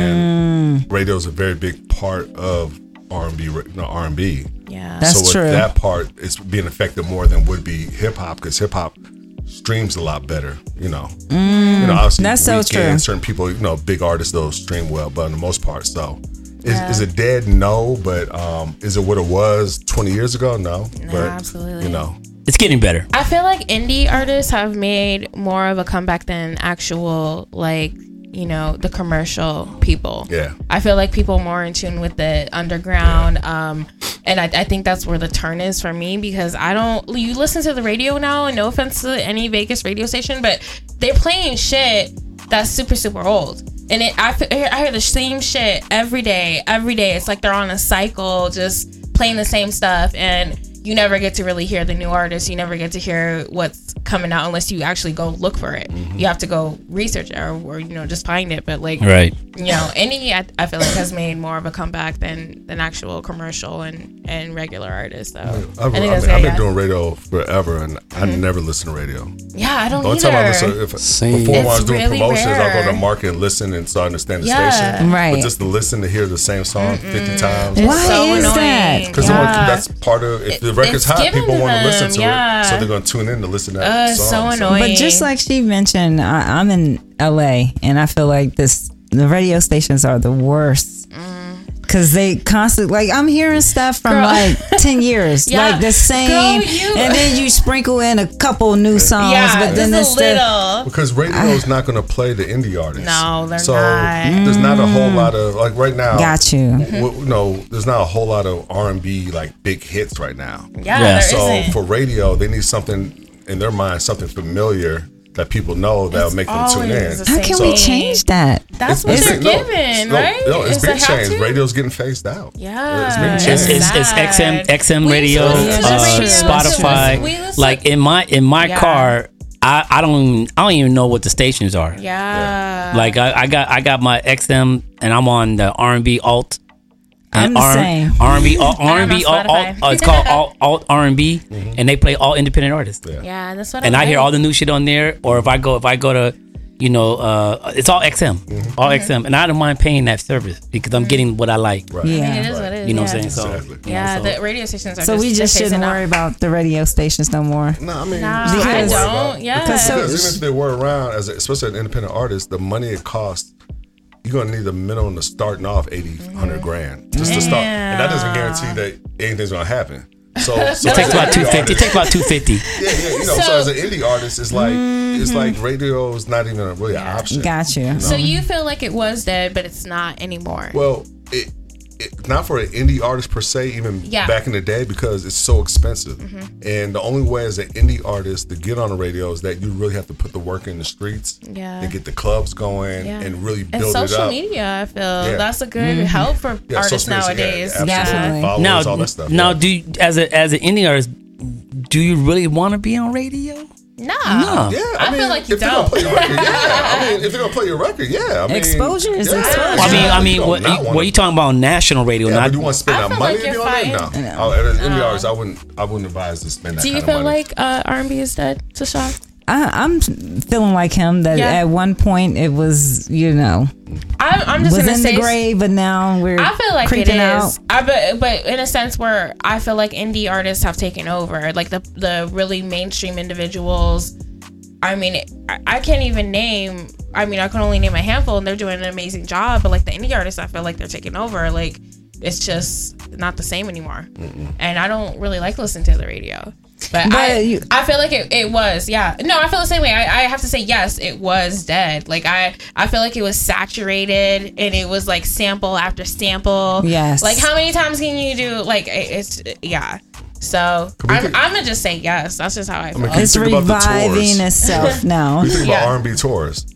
and radio's a very big part of R and B, no, R and B. Yeah. That's so with true. that part is being affected more than would be hip hop, because hip hop streams a lot better. You know, you know, obviously that's so Weeknd, true. certain people, you know, big artists, those stream well, but for the most part, so. Is, is it dead? No, but um, is it what it was twenty years ago? No, but absolutely. you know, it's getting better. I feel like indie artists have made more of a comeback than actual, like, you know, the commercial people. Yeah. I feel like people more in tune with the underground. Um, and I, I think that's where the turn is for me, because I don't, you listen to the radio now, and no offense to any Vegas radio station, but they're playing shit that's super, super old. And it, I, f- I hear the same shit every day, every day. It's like they're on a cycle, just playing the same stuff. And you never get to really hear the new artists. You never get to hear what's coming out unless you actually go look for it. Mm-hmm. You have to go research it, or, or, you know, just find it. But like, Right. you know, any, I, I feel like has made more of a comeback than, than actual commercial and, and regular artists. So I've, I I think mean, that's I've yeah, been yeah. doing radio forever, and I never listen to radio. Yeah, I don't The only either. time I listen, if, Same. before when I was It's doing really promotions, I'll go rare. to market and listen and so I understand the Yeah. station. Right. But just to listen to hear the same song fifty times. It's Why so is annoying. that? Because Yeah. that's part of, if the record's it's hot, given people to want to listen them, to yeah. it. So they're going to tune in to listen to Uh, that it's song. so annoying. But just like she mentioned, I, I'm in L A, and I feel like this the radio stations are the worst. Cause they constantly, like, I'm hearing stuff from Girl. like ten years, Yeah. like the same, Girl, you- and then you sprinkle in a couple new songs, yeah, but then just it's a the, little. Because radio is not going to play the indie artists. No, they're so not. there's not a whole lot of, like right now. got you. w- No, there's not a whole lot of R and B like big hits right now. Yeah, Yeah. there So isn't. for radio, they need something in their mind, something familiar that people know that'll It's make them tune in. always the How same can we thing. change that? That's what It's- you're no, given, no, right? No, it's It's been a how changed. to. Radio's getting phased out. Yeah. It's been It's changed. It's, it's, it's sad. X M X M We used radio, to listen to uh, radio. Spotify. We listen- Like in my in my Yeah. car, I, I don't I don't even know what the stations are. Yeah. Like I, I got I got my X M and I'm on the R and B alt. I'm the R- same. R and B alt, R and B I'm on alt, alt, Spotify. uh, it's called alt, alt R and B, and they play all independent artists. Yeah. Yeah, that's what And I hear like. all the new shit on there. Or if I go if I go to, you know, uh, it's all X M, Mm-hmm. all X M, and I don't mind paying that service because I'm getting what I like. Right. I mean, Yeah. it is what it is. You know yeah. what I'm saying? So Exactly. you know, Yeah, so- the radio stations are So just we just they're shouldn't phasing out. worry about the radio stations no more. No, I mean, Nah, it's I nothing to worry don't. about. Yeah. Because so- Because even if they were around, as a, especially an independent artist, the money it costs, you're gonna need a minimum to starting off eighty, one hundred grand just to start, and that doesn't guarantee that anything's gonna happen. So, so It takes as an about indie two fifty. It artist- takes about two fifty. Yeah, yeah, you know. So, So- as an indie artist, it's like it's like radio is not even a really an option. Got you. So you feel like it was dead, but it's not anymore. Well, it, it not for an indie artist per se, even Yeah. back in the day, because it's so expensive. Mm-hmm. And the only way as an indie artist to get on the radio is that you really have to put the work in the streets Yeah. and get the clubs going Yeah. and really and build it social up. media, I feel Yeah. that's a good help for Yeah, artists social media, nowadays. yeah, absolutely. Definitely. Followers, Now, all that stuff. now, yeah. do you, as a as an indie artist, do you really want to be on radio? Nah, No. Yeah, I I, mean, feel like you if they're gonna don't. play your record, yeah. I mean, if they're gonna play your record, yeah. I mean, Exposure is yeah, exposure. I mean, yeah, I you mean, don't what, not you, wanna- what you talking about on national radio? Yeah, not, but you want to spend I that feel money like to be you're on there? fine. No. Oh, as an indie artist, I wouldn't. I wouldn't advise to spend that Do you kind feel of money. like uh, R and B is dead, Tasha? I, I'm feeling like him that Yeah. at one point it was, you know, I'm, I'm just was gonna in say the grave, but now we're I feel like it creeping is. out. I but but in a sense where I feel like indie artists have taken over, like the the really mainstream individuals. I mean, I, I can't even name. I mean, I can only name a handful, and they're doing an amazing job. But like the indie artists, I feel like they're taking over. Like it's just not the same anymore. And I don't really like listening to the radio. But, But I, you- I feel like it, it was, yeah. No, I feel the same way. I, I have to say, yes, it was dead. Like, I, I feel like it was saturated and it was like sample after sample. Yes. Like, how many times can you do, like, it- it's, yeah. So, we I'm, think- I'm going to just say yes. That's just how I feel. mean, can you It's think about the reviving tours? itself now. You think Yeah. about R and B tours.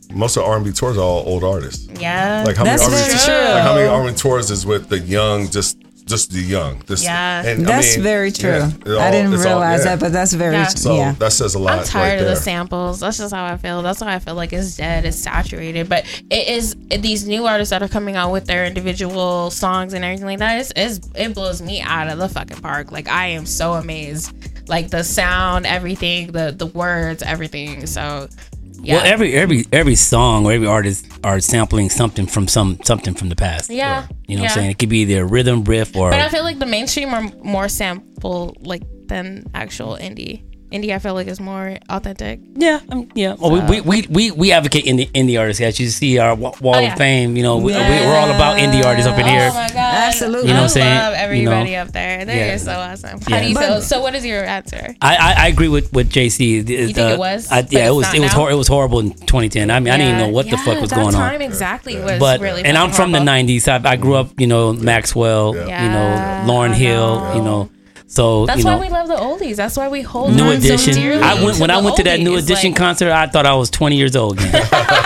most of R and B tours are all old artists. Yeah. Like how many That's R and B very like true. how many R and B tours is with the young, just just the young. This, Yeah. and, That's I mean, very true. yeah, it all- I didn't it's all- realize yeah. that, but that's very Yeah. So yeah. that says a lot. I'm tired right of there. the samples. That's just how I feel. That's why I feel like it's dead. It's saturated. But it is these new artists that are coming out with their individual songs and everything like that. It's, it's, it blows me out of the fucking park. Like I am so amazed. Like the sound, everything, the the words, everything. So yeah. Well, every every every song or every artist are sampling something from some something from the past. Yeah. You know what Yeah. I'm saying? It could be either a rhythm, riff, or. But I feel like the mainstream are more sample like than actual indie. Indie, I feel like is more authentic. Yeah, um, yeah. Well, we, we, we, we, we advocate indie, indie artists. As you see our wa- wall Oh, yeah. of fame, you know, we, Yeah. we, we're all about indie artists up in here. Oh my god! Absolutely. You know I what I'm saying? love everybody You know? up there. They're Yeah. so awesome. How Yeah. do you But- feel? So, what is your answer? I, I, I agree with, with J C. You think it was? I, But yeah, it it's was not it was now? hor- it was horrible in twenty ten. I mean, I didn't even know what the Yeah, fuck was that going time on. exactly was But really. and I'm fucking from the horrible. nineties. I, I grew up, you know, Maxwell, Yeah. you know, Lauryn I Hill, know. you know. So That's you why know, we love the oldies. That's why we hold New on so Edition. dearly I went when to I the went to that New oldies. Edition Like, concert. I thought I was twenty years old. Again.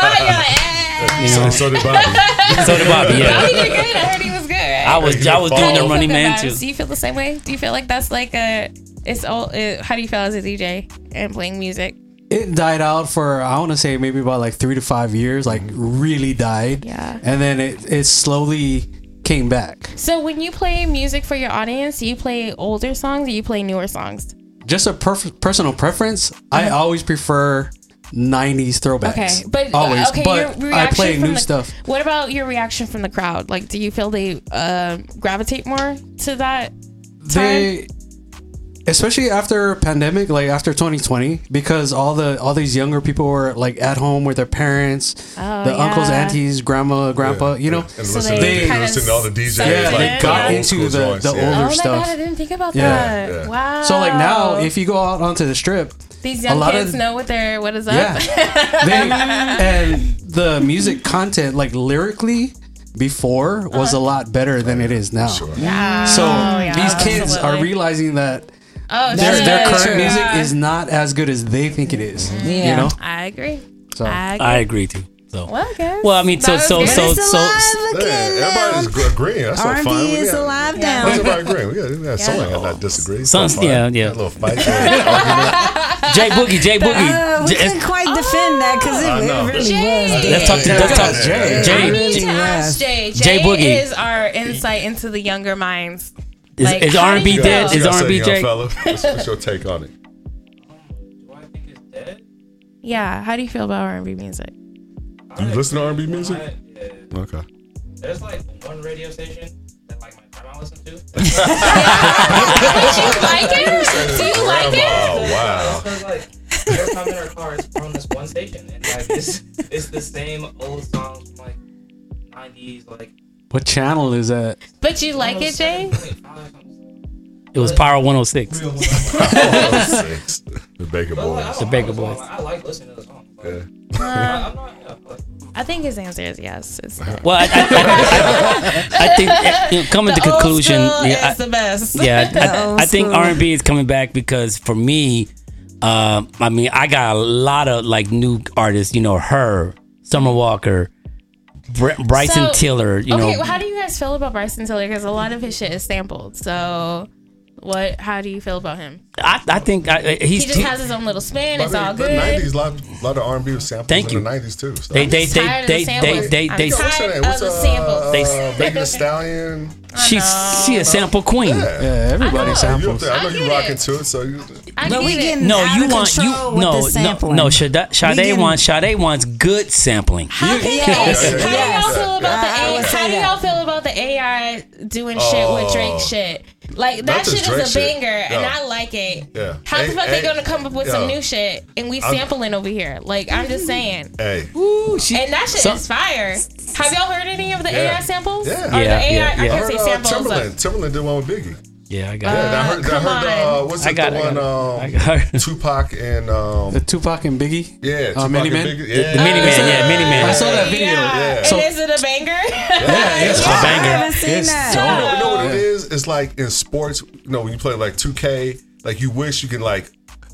You So, know, so did Bobby. so did Bobby. Yeah, Bobby did great. I heard he was good. Right? I was I was doing How the do you Running feel Man about too. it? Do you feel the same way? Do you feel like that's like a? It's all. Uh, how do you feel as a D J and playing music? It died out for I want to say maybe about like three to five years. Like really died. Yeah. And then it it slowly came back. So when you play music for your audience, do you play older songs or you play newer songs? Just a perf- personal preference. I always prefer nineties throwbacks. Okay, but always. okay, but your reaction I play from new the, stuff. What about your reaction from the crowd? Like, do you feel they uh, gravitate more to that time? They, especially after pandemic, like after twenty twenty, because all the all these younger people were like at home with their parents, Oh, the uncles, yeah. aunties, grandma, grandpa. You know, And So listen, they to, kinda listen to all the D Js. settled yeah, in. they Yeah. got old into school the joints, the yeah. older Oh my stuff. god, I didn't think about Yeah. that. Yeah. Wow. So like now, if you go out onto the strip, these a young lot kids of- know what they're what is up. yeah, they, and the music content, like lyrically, before was a lot better than it is now. Yeah. So yeah, these kids absolutely. are realizing that Oh, their shit. their current true. music is not as good as they think it is. Yeah. You know. I agree. So I agree. I agree too. So well, I guess. well, I mean, so That so was so good. It's so. alive again Yeah, everybody's now. agreeing. That's so R and fine. B is Yeah. alive Yeah. now. That's everybody agreeing. We got, we got someone that not disagree. Some- So fine. yeah, yeah. Got a little fight. little argument. Jay Boogie, Jay Uh, Boogie. we J- couldn't quite defend that because I it, know. it really Jay. was. Let's talk to let's talk Jay. Jay. I Jay, need to Really ask was. Jay. Jay Jay Boogie. is our insight into the younger minds. is, Like, is how R and B do you dead? feel? Is You gotta R and B say, Jay? young fella, what's, what's your take on it? Do I think it's dead? Yeah. How do you feel about R and B music? Do you listen to R and B music? I, yeah. Okay. There's like one radio station that like my grandma listens to. Do you like it? Do you like it? Oh, wow. Because like every time in our car, it's from this one station, and like it's it's the same old songs from like nineties, like. What channel is that? But you like it, Jay? It was Power one oh six. Six. The Baker Boys. The Baker Boys. I like listening to the song. But Yeah. I'm not. Yeah, like, I think his answer is yes. It's Well, I, I, I, I, I think you know, coming to the old conclusion. school Yeah, I- is the best. yeah, I, old I think school. R and B is coming back because for me, um, I mean, I got a lot of like new artists. You know, her, Summer Walker, Br- Bryson So- Tiller. You okay, know, well, how do you guys feel about Bryson Tiller? Because a lot of his shit is sampled. So, what? How do you feel about him? I, I think I, He he's. just he- has his own little spin. But It's the- all the good. nineties, a lot, lot of R and B was sampled Thank in you. the nineties too. So. they they I'm they tired of they the they samples. they I'm they. Yo, what's her tired name? of What's the uh, samples. They- Megan Thee Stallion? She's she a sample queen. Yeah. Yeah, everybody know. You up samples. there. I know I you get rocking it. to it, so you. I But get we it. getting No, out you of want you control with no the no sampling. no. Sade, Sade getting- wants Sade wants good sampling. How, can Yes, y'all, yes, how do yes. y'all feel about I- I the would A? say How do that. y'all feel about the A I doing shit with Oh. Drake shit? Like that Not this shit Drake is a shit. banger, and Yeah. I like it. Yeah. How the Hey, fuck hey, they gonna come up with some yeah. new shit and we I'm- sampling over here? Like I'm just saying, Hey. Ooh, she, and that shit some- is fire. Have y'all heard any of the Yeah. A I samples? Yeah. Or Yeah, the A I, yeah, I yeah. I can't heard say uh, samples. Timberland. Timberland did one with Biggie. yeah, I got Yeah, it. I heard. I come heard. Uh, what's I it? got the it, I one? got it. I Um, got it. Tupac and um, The Tupac and Biggie. yeah, Uh, Tupac Mini and Man? Biggie. The Yeah. Mini Man, yeah, Mini Man. I saw that video. Yeah. So- and is it a banger? Yeah, it's a I banger. haven't seen It's that. dope. You know, you know what it Yeah. is? It's like in sports. You know, when you play like two K, like you wish you could like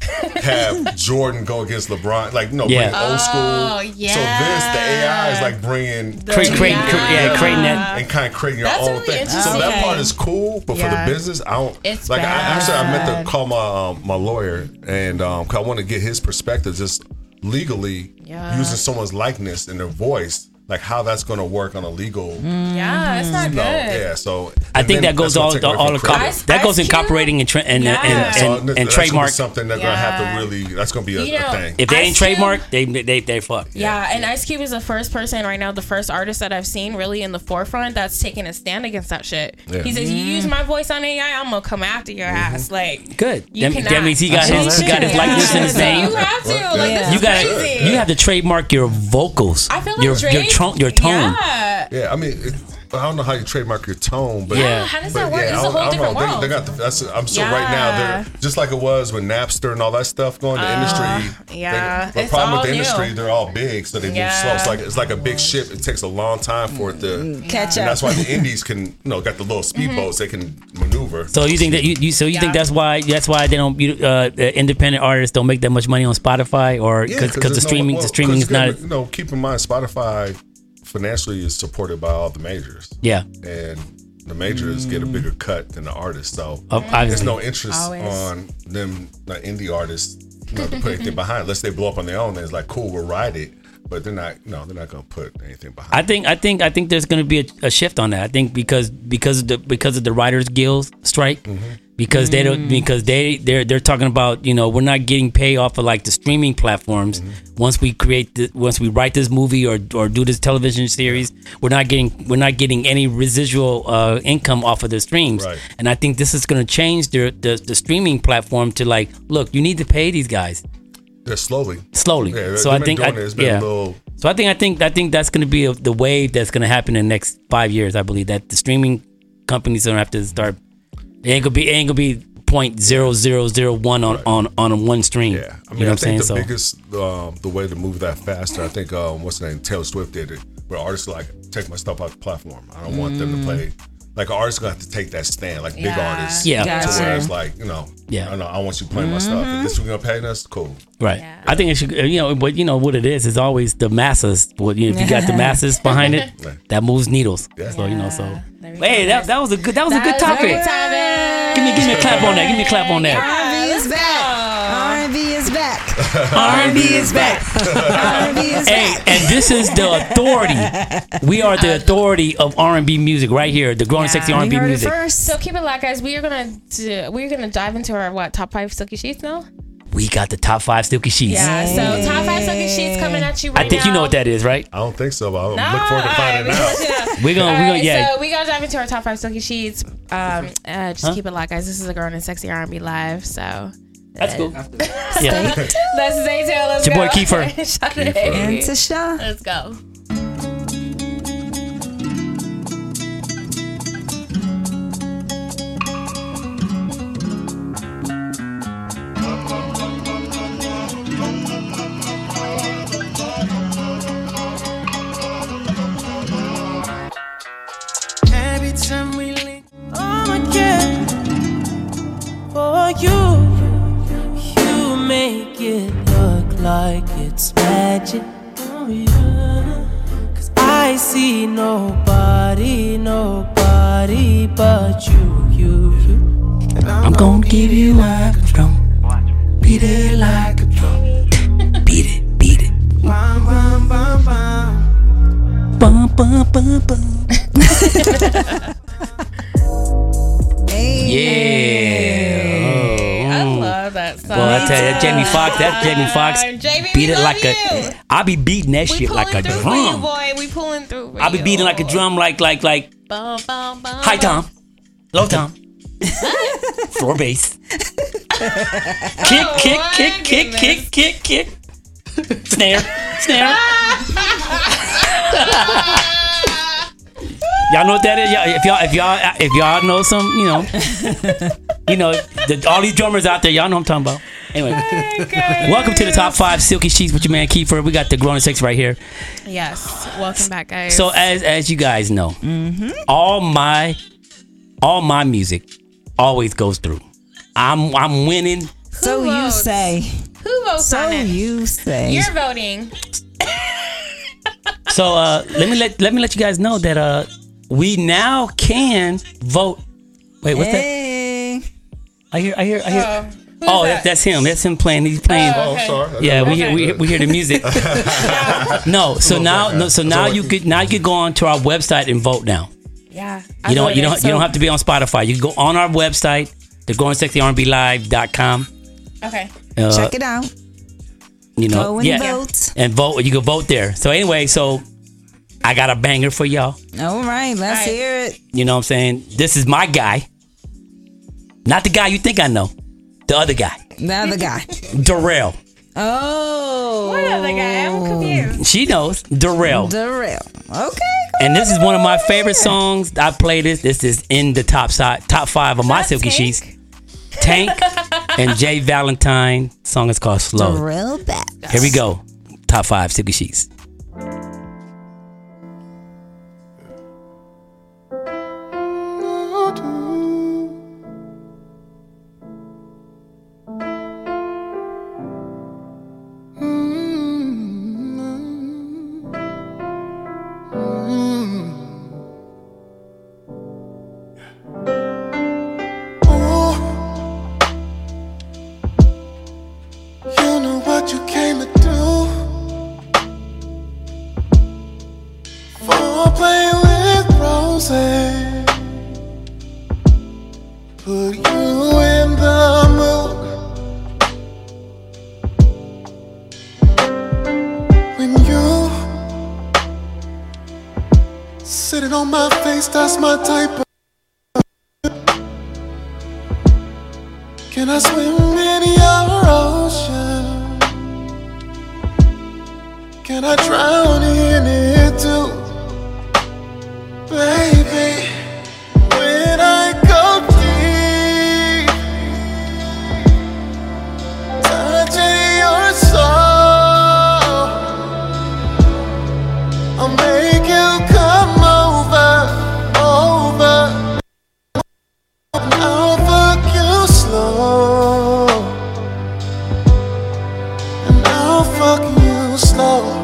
have Jordan go against LeBron, like no, Yeah. bring old school. Oh, So this, the A I is like bringing Create, create, Yeah. cre- yeah, creating that. and kind of creating your That's own really thing. So interesting. that part is cool, but Yeah. for the business, I don't. It's like I actually I meant bad. to call my um, my lawyer and um, 'cause I want to get his perspective, just legally Yeah. using someone's likeness and their voice, like how that's going to work on a legal. Yeah, it's not No, good. yeah. So I and think then that goes that's gonna all take the, away all from the credit. copy, Ice- that goes in Ice Cube? copywriting and tra- and, Yeah. and, Yeah, so and, that's and gonna be trademark. something they're gonna have Yeah. to really. That's gonna be a, You know, a thing. If they ain't Ice Cube- trademarked, they they they fucked. Yeah, and Ice Cube is the first person right now, the first artist that I've seen really in the forefront that's taking a stand against that shit. Yeah. He says, "You use my voice on A I, I'm gonna come after your ass." Like, Good. You That, cannot. that means he got I saw his that. he got his Yeah. likeness in his So name. You have to. Well, Like, yeah. this You is got crazy. you have to trademark your vocals. I feel like your Drake, your tone your tone. Yeah. Yeah, I mean, it, I don't know how you trademark your tone, but Yeah. How does but that work? yeah, It's I a don't- whole I don't different know. They- world. They, got the. That's, I'm so right now Yeah. they're just like it was with Napster and all that stuff going. The Uh, industry, yeah. They, the It's problem all with the new. industry, they're all big, so they Yeah. move slow. It's like it's like a big ship. It takes a long time for it to Catch And up. that's why the indies can, you know, got the little speedboats. They can maneuver. So you think that you, you so you think Yeah. that's why that's why they don't you, uh, uh, independent artists don't make that much money on Spotify or Yeah, because the there's no- streaming well, the streaming 'cause is not again, You know, keep in mind, Spotify financially is supported by all the majors. yeah And the majors get a bigger cut than the artists. So Ob- there's obviously. no interest Always. on them, like indie artists, you know, to put anything behind. Unless they blow up on their own, then it's like, cool, we'll ride it. But they're not, no, they're not going to put anything behind I it. think I think I think there's going to be a, a shift on that. I think because because of the because of the Writers Guild strike, Mm-hmm. because they don't because they they're they're talking about, you know, we're not getting paid off of like the streaming platforms. Mm-hmm. Once we create the, once we write this movie or or do this television series, we're not getting we're not getting any residual uh, income off of the streams. Right. And I think this is going to change the, the the streaming platform to like, look, you need to pay these guys They're slowly. slowly. Yeah, so they've I been think I, doing it. It's been yeah. a little. So I think I think I think that's going to be a, the wave that's going to happen in the next five years. I believe that the streaming companies are going to have to start. It ain't gonna be it ain't gonna be point zero zero zero one on on on a one stream. Yeah, I mean, you know I what I'm saying? think the So biggest, um, the way to move that faster, I think, um, what's the name? Taylor Swift did it, where artists are like, take my stuff off the platform. I don't want them to play. Like, artists gonna have to take that stand, like big Yeah. artists. Yeah. To Gotcha. where it's like, you know, Yeah. I know, I want you playing my stuff. If this is gonna pay us, cool. right. Yeah. I think it should. You know, but you know what it is is always the masses. What you know, if you got the masses behind it, that moves needles. Yeah. So you know. So There we hey, go. that that was a good that was a good That was a topic. good topic. Give me give me a clap on that. Give me a clap on that. R and B is let's back. go. R and B is back. R and B is back. R and B is Hey, back. and this is the authority. We are the authority of R and B music right here. The growing Yeah. sexy R and B You heard it music. first. So keep it locked, guys. We are gonna do, we're gonna dive into our what top five silky sheets now. We got the top five silky sheets. Yeah. So top five silky sheets coming at you right now. I think you know what that is, right? I don't think so, but I'll No, look forward to all finding right, out. we gonna let you know. We're gonna, All we're gonna, right, yeah. So we gotta dive into our top five silky sheets. Um, uh, just keep it locked, guys. This is a Growing and Sexy R and B live. So That's cool. let's Yeah. stay tuned. Let's It's your go. boy Kiefer. Sade. And Tasha. Let's go. Every time we link, all I care for you. You make it look like it's magic. Oh, yeah. 'Cause I see nobody, nobody but you, you, you. And I'm gonna give you my control. Beat it like a drum. Beat it, beat it. bam, bam, bam, bam. Bum, bum, bum, bum. Yeah. I Oh. love that song. Well, I tell you, that Jamie Foxx, that Jamie Foxx Jamie, beat we it love like you. a. I be beating that We shit like a pulling through for you, drum. boy. We pulling through. For I be you. beating like a drum, like like like. Bum, bum, bum, High bum. tom, low tom, floor bass. Kick, kick, my kick, kick, goodness. kick, kick, kick. Snare, snare. Y'all know what that is? Y'all, if y'all, if y'all, if y'all know some, you know, you know, the, all these drummers out there, y'all know what I'm talking about. Anyway, welcome to the top five silky sheets with your man Kiefer. We got the Growing Sexy right here. Yes. Welcome back, guys. So as as you guys know, all my all my music always goes through. I'm I'm winning. So you votes? say. votes So on it? you say. You're voting. So uh, let me let let me let you guys know that uh, we now can vote. Wait, what's hey. that? I hear, I hear, I hear. Oh, who's oh, that? that's him. That's him playing. He's playing. Oh, Oh, okay. sorry. Yeah, we hear, Okay. we hear, we hear the music. No, so now, no, so now you could now you could go on to our website and vote now. Yeah. I You don't you voted, don't you don't so- have to be on Spotify. You can go on our website, the growing sexy R and B live dot com. Okay. Uh, Check it out. You know, Go and yeah, vote. and vote. You can vote there. So anyway, so I got a banger for y'all. All right, let's All right. hear it. You know what I'm saying? This is my guy. Not the guy you think I know. The other guy. The other guy. Darrell. Oh. What other guy? I'm confused. She knows. Darrell. Darrell. Okay. And this is one of my favorite songs. I play this. This is in the top side, top five of my That's Silky Tank? Sheets. Tank and Jay Valentine. Song is called Slow. Darrell back. Here we go. Top five Silky Sheets. You know what you came to do. For playing with roses. Put you in the mood. When you sitting on my face, that's my type of. Can I swim in your ocean? Can I drown in it too? Baby, when I go deep, touching your soul, I'll make you come over, over. I'll fuck you slow, and I'll fuck you slow.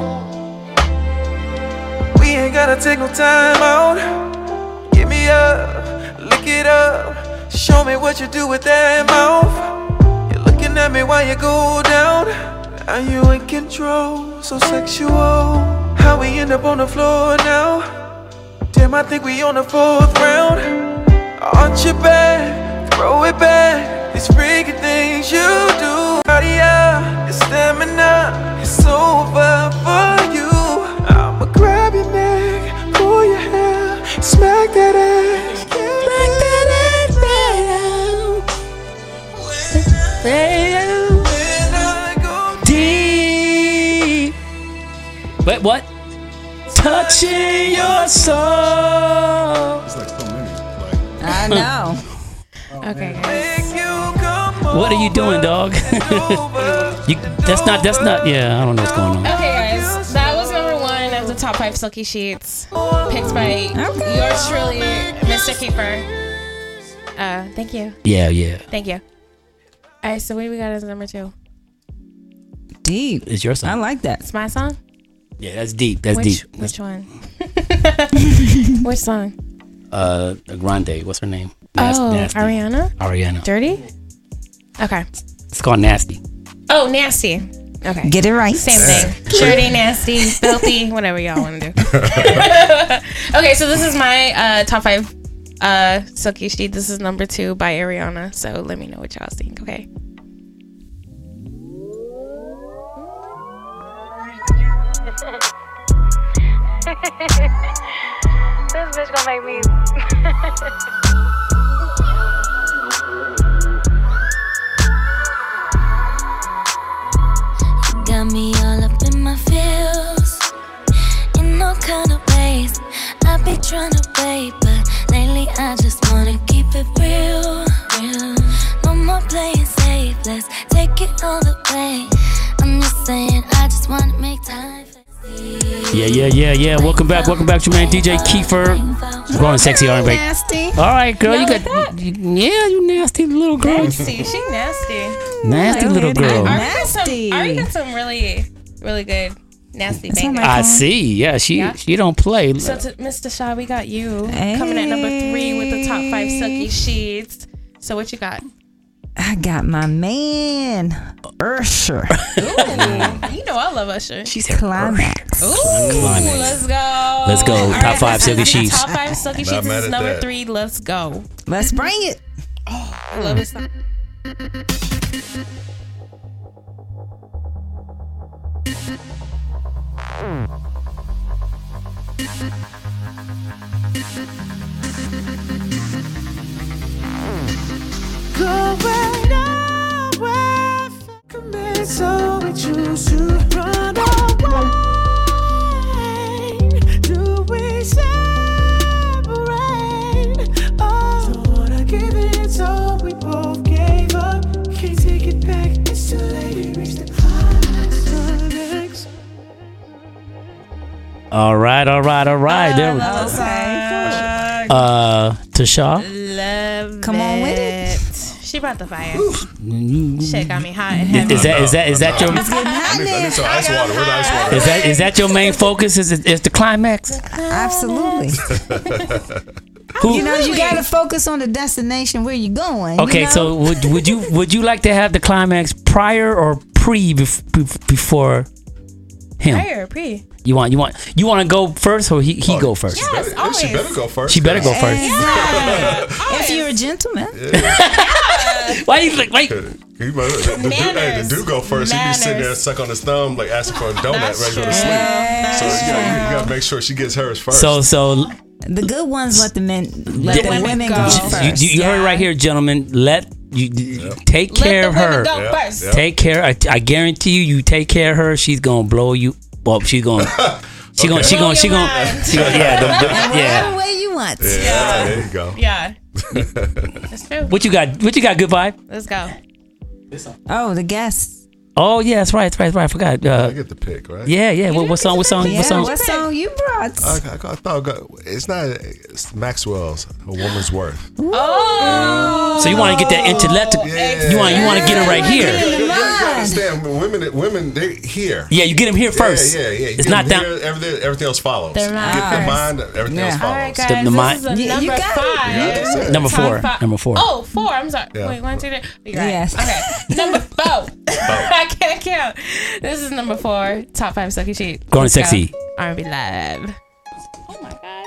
We ain't gotta take no time out. Get me up, lick it up. Show me what you do with that mouth. You're looking at me while you go down. Are you in control? So sexual. How we end up on the floor now? Damn, I think we on the fourth round. Arch your back, throw it back. These freaky things you do. Yeah, your stamina is over for you. I'ma grab your neck, pull your hair, smack that ass, smack that ass down. When I go Deep. Wait, what? Touching your soul. It's like so many. Like, I know. Okay, guys. make you come What are you doing, dog? over. you, that's not. That's not. Yeah, I don't know what's going on. Okay, guys. That was number one of the top five Silky Sheets. Picked by yours truly, Mister Keeper. Uh, thank you. Yeah, yeah. Thank you. All right, so what do we got as number two? Deep. It's your song. I like that. It's my song? Yeah, that's deep. That's which, deep. Which one? Which song? Uh, Grande. What's her name? Nas- oh, Nasty. Ariana? Ariana. Dirty? Okay. It's called Nasty. Oh, Nasty. Okay. Get it right. Same thing. Dirty, nasty, filthy, whatever y'all want to do. Okay, so this is my uh, top five uh, Silky Sheet. This is number two by Ariana. So let me know what y'all think, okay? This bitch gonna make me. Got me all up in my feels, in all kind of ways. I be tryna wait, but lately I just wanna keep it real, real. No more playing safe, let's take it all the way. I'm just saying, I just wanna make time for you. Yeah, yeah, yeah, yeah. Welcome back, welcome back to your man D J Kiefer. Growing sexy R and B. Nasty. All right, girl, you got yeah, you nasty little girl. Nasty. She nasty. Nasty little girl. Ari got some, Ari got some really, really good nasty bangers. I see. Yeah, she Yeah. she don't play. So, to Mister Shaw, we got you Hey. coming at number three with the top five sucky sheets. So, what you got? I got my man, Usher. Ooh, you know I love Usher. She's Climax. Ooh, Climax. let's go. Let's go. All Top right, five this is sucky sheets. Top five sucky sheets. Not mad This is at number that. three. Let's go. Let's bring it. I love this song. Going away from me, so we choose to run away. Do we separate? Oh, don't wanna give it, so we both gave up. Can't take it back, it's too late. Reach the climax. All right, all right, all right. There we go. Uh, Tasha. Love Come on with it. She brought the fire. Shit got me hot and heavy. Is that is that is that your I need, I need some ice water. Where's the ice water? is that is that your main focus? Is is the climax? Absolutely. Who- You know, you gotta focus on the destination where you're going. you Okay, know? so would would you would you like to have the climax prior or pre bef- bef- before him? Prior, pre. You want you want you want to go first or he he go first? Yes, Better- always. She better go first. She better go first. if you're a gentleman. Why you like why? He better- the, the, dude, hey, the Manners. dude go first. He be sitting there Manners. suck on his thumb, like asking for a donut, That's ready to go to true. sleep. That's So you true. gotta, you gotta make sure she gets hers first. So so The good ones let the men let the women women go. go You- first. you, you heard it right here, gentlemen. Let you take Let care the of women her. go Yeah, first. yeah. Take care. I, I guarantee you. You take care of her. She's gonna blow you. Well, she's gonna. She gonna. She Blow gonna. She your gonna. mind. She gonna. Yeah. The, the, Whatever yeah. way you want. yeah, yeah, there you go. Yeah. That's true. What you got? What you got? Good vibe. Let's go. Oh, the guests. Oh yeah, that's right. That's right. That's right. I forgot. I Uh, get the pick, right? yeah. Yeah. What, what song? What song? Yeah, What song? what song you brought? I, I, I thought it's not. It's Maxwell's A Woman's Worth. Oh. So you want to get that intellect? Yeah. You want. You want to get him right You, here. you, you, you understand? Women, women, they here. Yeah. You get him here first. Yeah, yeah, yeah. You It's get not them that. here, everything, everything else follows. They're You not get the first. mind, everything Yeah. else All right, follows. guys. The- the mi- this is a You- you number got it. five. You got it. Number Top four. five. Number four. Oh, four. I'm sorry. Yeah. Wait, one, two, three. You're right. Yes. Okay. Number four. I can't count. This is number four. Top five sucky sheet. Growing Let's go. sexy. R and B live. Oh my god.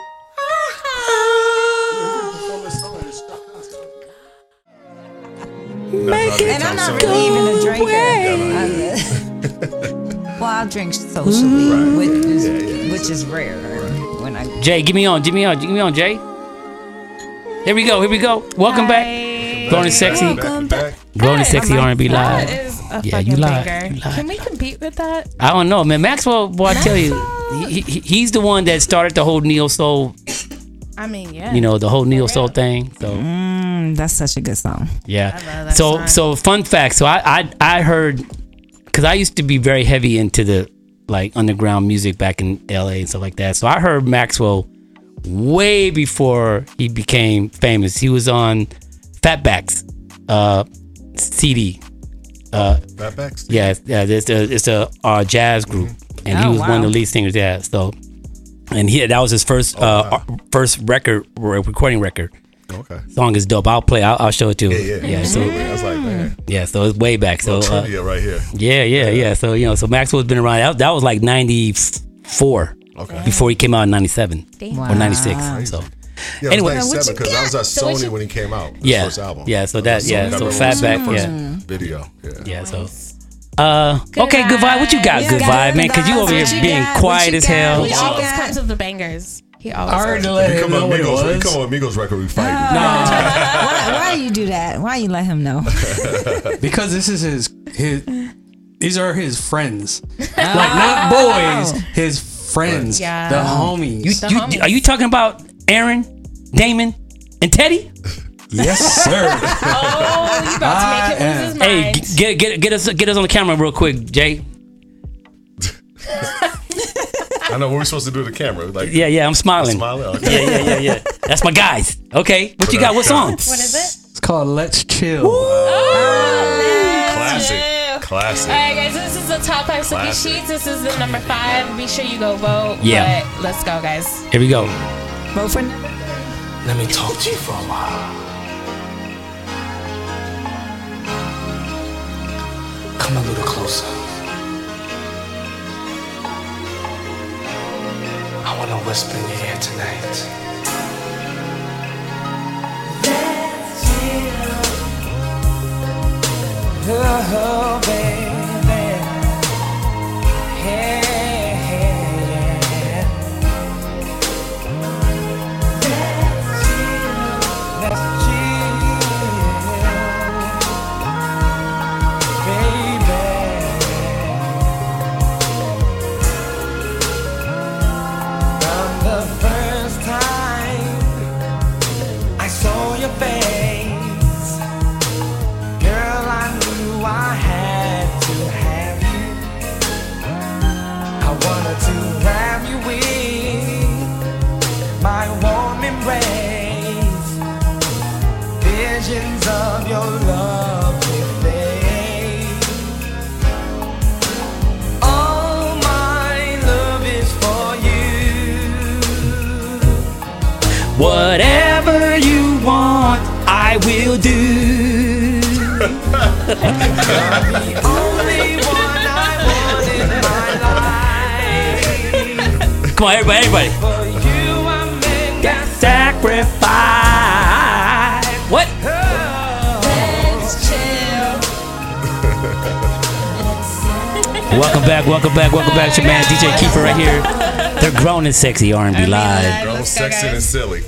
And I'm not really even a drinker. I- well, I drink socially, which is which is rare when I. Jay, give me on. Give me on. Give me on, Jay. Here we go. Here we go. Welcome back. Growing sexy. Welcome back. Growing sexy R and B That live. is a Yeah, fucking you lied. banger. You lied. Can we compete with that? I don't know, man. Maxwell, boy, I tell you, he, he, he's the one that started the whole neo soul. I mean, yeah. You know, the whole neo soul thing. So Mm, that's such a good song. yeah. I love that So song. so fun fact. So I I, I heard because I used to be very heavy into the like underground music back in L A and stuff like that. So I heard Maxwell way before he became famous. He was on Fatback's uh, C D. Uh, Fatbacks? yeah, yeah. It's a it's a uh, jazz group, and he Oh, was one of wow. the lead singers. Yeah, so and he that was his first Oh, uh, wow. first record recording record. Okay. Song is dope. I'll play. I'll, I'll show it to you. Yeah, yeah. yeah. So I was like, man, yeah, so it's way back. So little uh, trivia right here. yeah, yeah, yeah. So you know, so Maxwell's been around. That, that was like ninety-four. Okay. Before he came out in ninety-seven Wow. or ninety-six. So Yeah, Anyway. it was What ninety-seven you because I was at So what Sony you- when he came out. His Yeah. first album. Yeah, so I was that- at Sony. yeah, I so remember Fatback, when it was yeah. first Video. Yeah. yeah, so. Uh, okay, good vibe. What you got, Yeah, good got vibe, it, man? Cause you guys. over here What you being got? quiet What you as got? hell. He What you always got? comes with the bangers. He always. I already does. let If you him come know on what it Migos, if you was. come on Migos record, we fight. why, why you do that? Why you let him know? Because this is his his. These are his friends, like not boys. His friends, Yeah. the homies. You, The you, homies. are you talking about Aaron, Damon, and Teddy? yes, sir. Oh, you about to make him lose his Hey, mind. g- get get get us get us on the camera real quick, Jay. I I know what we're supposed to do to the camera. Like, Yeah, yeah, I'm smiling. smiling. Okay. Yeah, yeah, yeah, yeah. That's my guys. Okay, what you got? What song? What is it? It's called Let's Chill. Classic. Classic. All right, guys. This is the top five Silky Classic. Sheets. This is the number five. Be sure you go vote. Yeah. But let's go, guys. Here we go. Vote for Let me talk to you for a while. Come a little closer. I want to whisper in your ear tonight. Oh, baby. Hey, hey, yeah. Let's chill, baby. From the first time I saw your face, girl, I knew I had to have you. I wanted to wrap you in my warm embrace. Visions of your lovely face. All my love is for you. Whatever you want, I will do. You're the only one I want in my life. Come on, everybody, everybody. For you I make that Sacrifice. What? Let's chill. Welcome back, welcome back, welcome back to your man D J Keeper right here. They're grown and sexy R and B live. Grown, sexy, and silly.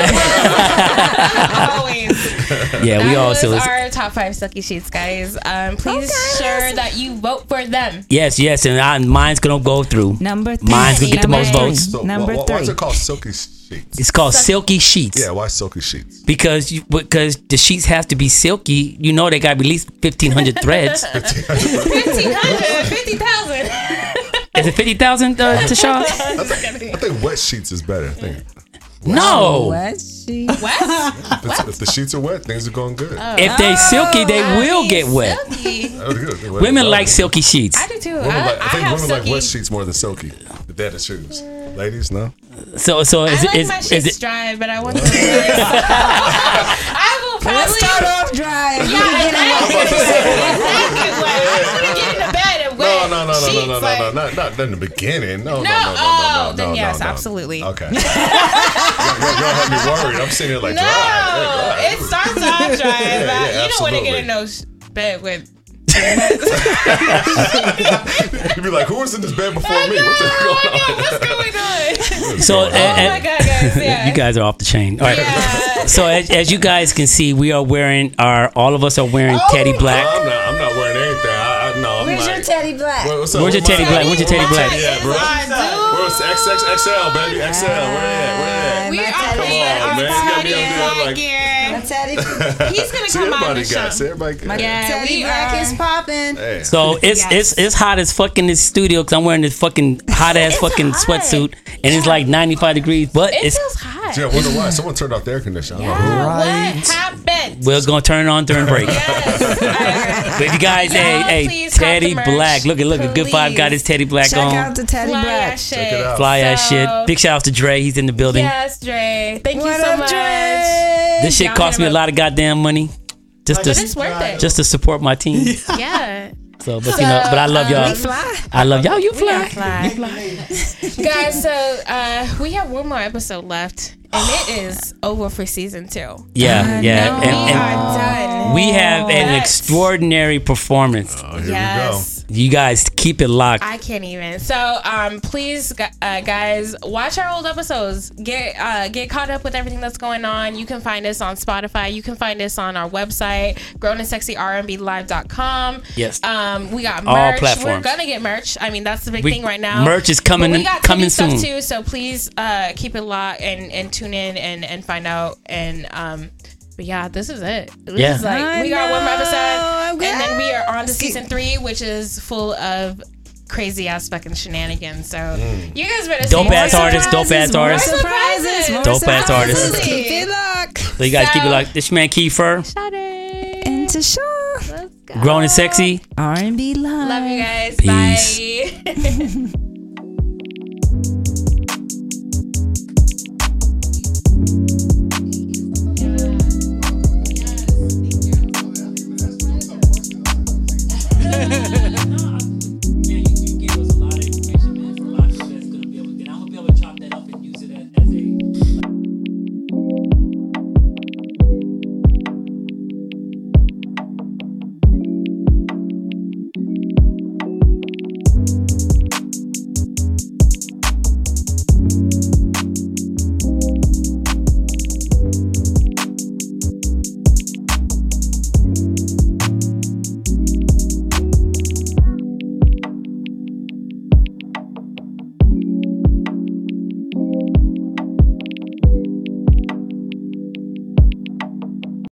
Always. Yeah, we That all was silly. our top five Silky Sheets, guys. Um, please ensure that you vote for them. Yes, yes, and I, mine's gonna go through. Number three. Mine's gonna get the most Number votes. three. So, Number why, why is three. it called Silky Sheets? It's called Silky Sheets. Yeah, why Silky Sheets? Because you, because the sheets have to be silky. You know they got at least fifteen hundred threads. fifteen hundred, fifty thousand. Is it fifty thousand, uh, Tasha? I think, I think wet sheets is better. I think. No. What she? What? If, it's- if the sheets are wet, things are going good. If they silky, they will get wet. Silky. That was good. They Women love like it. silky sheets. I do too. Women I, like, I I think have women silky. like wet sheets more than silky. If they had to choose. Ladies, no? So, so is I it? like Is, my is sheets it? dry, but I want them. I will probably. Let's start off dry. Yeah, exactly. Exactly wet. I don't want to get into bed and No, wet no, no, no, sheets. no, no, like, no, not, not in the beginning. No, no, No, no, no, oh, no, no, then no, yes, no, no. absolutely. Okay. y'all, y'all, y'all had me worried. I'm sitting here like, No, dry. Hey, it starts off dry, Yeah, but yeah, you don't want to get absolutely. in no sh- bed with. You'd be like, who was in this bed before me? What the hell going on? What's going on? So, Oh uh, my uh, God, guys! Yeah. you guys are off the chain. All right. Yeah. So as, as you guys can see, we are wearing our. All of us are wearing Teddy Black. I'm not, I'm not wearing anything. I, I, no, I'm Where's like, your Teddy Black? What- what's up? Where's your Where Teddy my- Black? Where's your Teddy where my Black? Teddy at, bro? Where's X X X L, baby? X L. Where at? Where We at? are Come putting on, our man. You got me Teddy on there Black like. gear. Teddy. He's gonna See, come on everybody the got. show. See, everybody got. Yeah, Teddy we Black are. is popping. Hey. So it's Yes. it's it's hot as fuck in this studio because I'm wearing this fucking hot ass fucking hot. sweatsuit and it's like ninety-five degrees, but It it's feels hot. Yeah, I wonder why. Someone turned off the air conditioner. I don't know who. Yeah, What happened? we're gonna turn it on during break. Yes. But if you guys, Y'all, hey, hey, please cop Teddy the merch, Black, look at look at Good Five got his Teddy Black Check on. out the Teddy Fly Black. ass shit. Check it out. Fly ass So- shit. Big shout out to Dre. He's in the building. Yes, Dre. Thank What you so up, much. Dre? This shit Y'all cost hit me a him lot of goddamn money just But it's to worth it. just to support my team. Yeah. So, but you know, but I love um, y'all. we fly. I love y'all. You We fly. are fly. Guys, so uh, we have one more episode left, and it is over for season two. Yeah, yeah. We And, and are done. we have an Yes. extraordinary performance. Oh, here Yes. You guys keep it locked. I can't even. So, um, please, gu- uh, guys, watch our old episodes. Get uh, get caught up with everything that's going on. You can find us on Spotify. You can find us on our website, grown and sexy R and B live dot com. Yes. Um, we got All merch. platforms. We're gonna get merch. I mean, that's the big We- thing right now. merch is coming But in- we got coming Teddy stuff soon. too. So please, uh, keep it locked and and tune in and and find out and um. But yeah, this is it. This Yeah. is like I we got one more know. episode, I'm and then we are on to Excuse- season three, which is full of crazy ass fucking shenanigans. So Mm. you guys better Dope see ass more artists, dope ass more artists. surprises, more Dope ass artists. surprises. Keep it locked. So you guys keep it like this. Your man Kiefer, And Tasha. Grown and Sexy. R and B Live. Love you guys. Peace. Bye. No.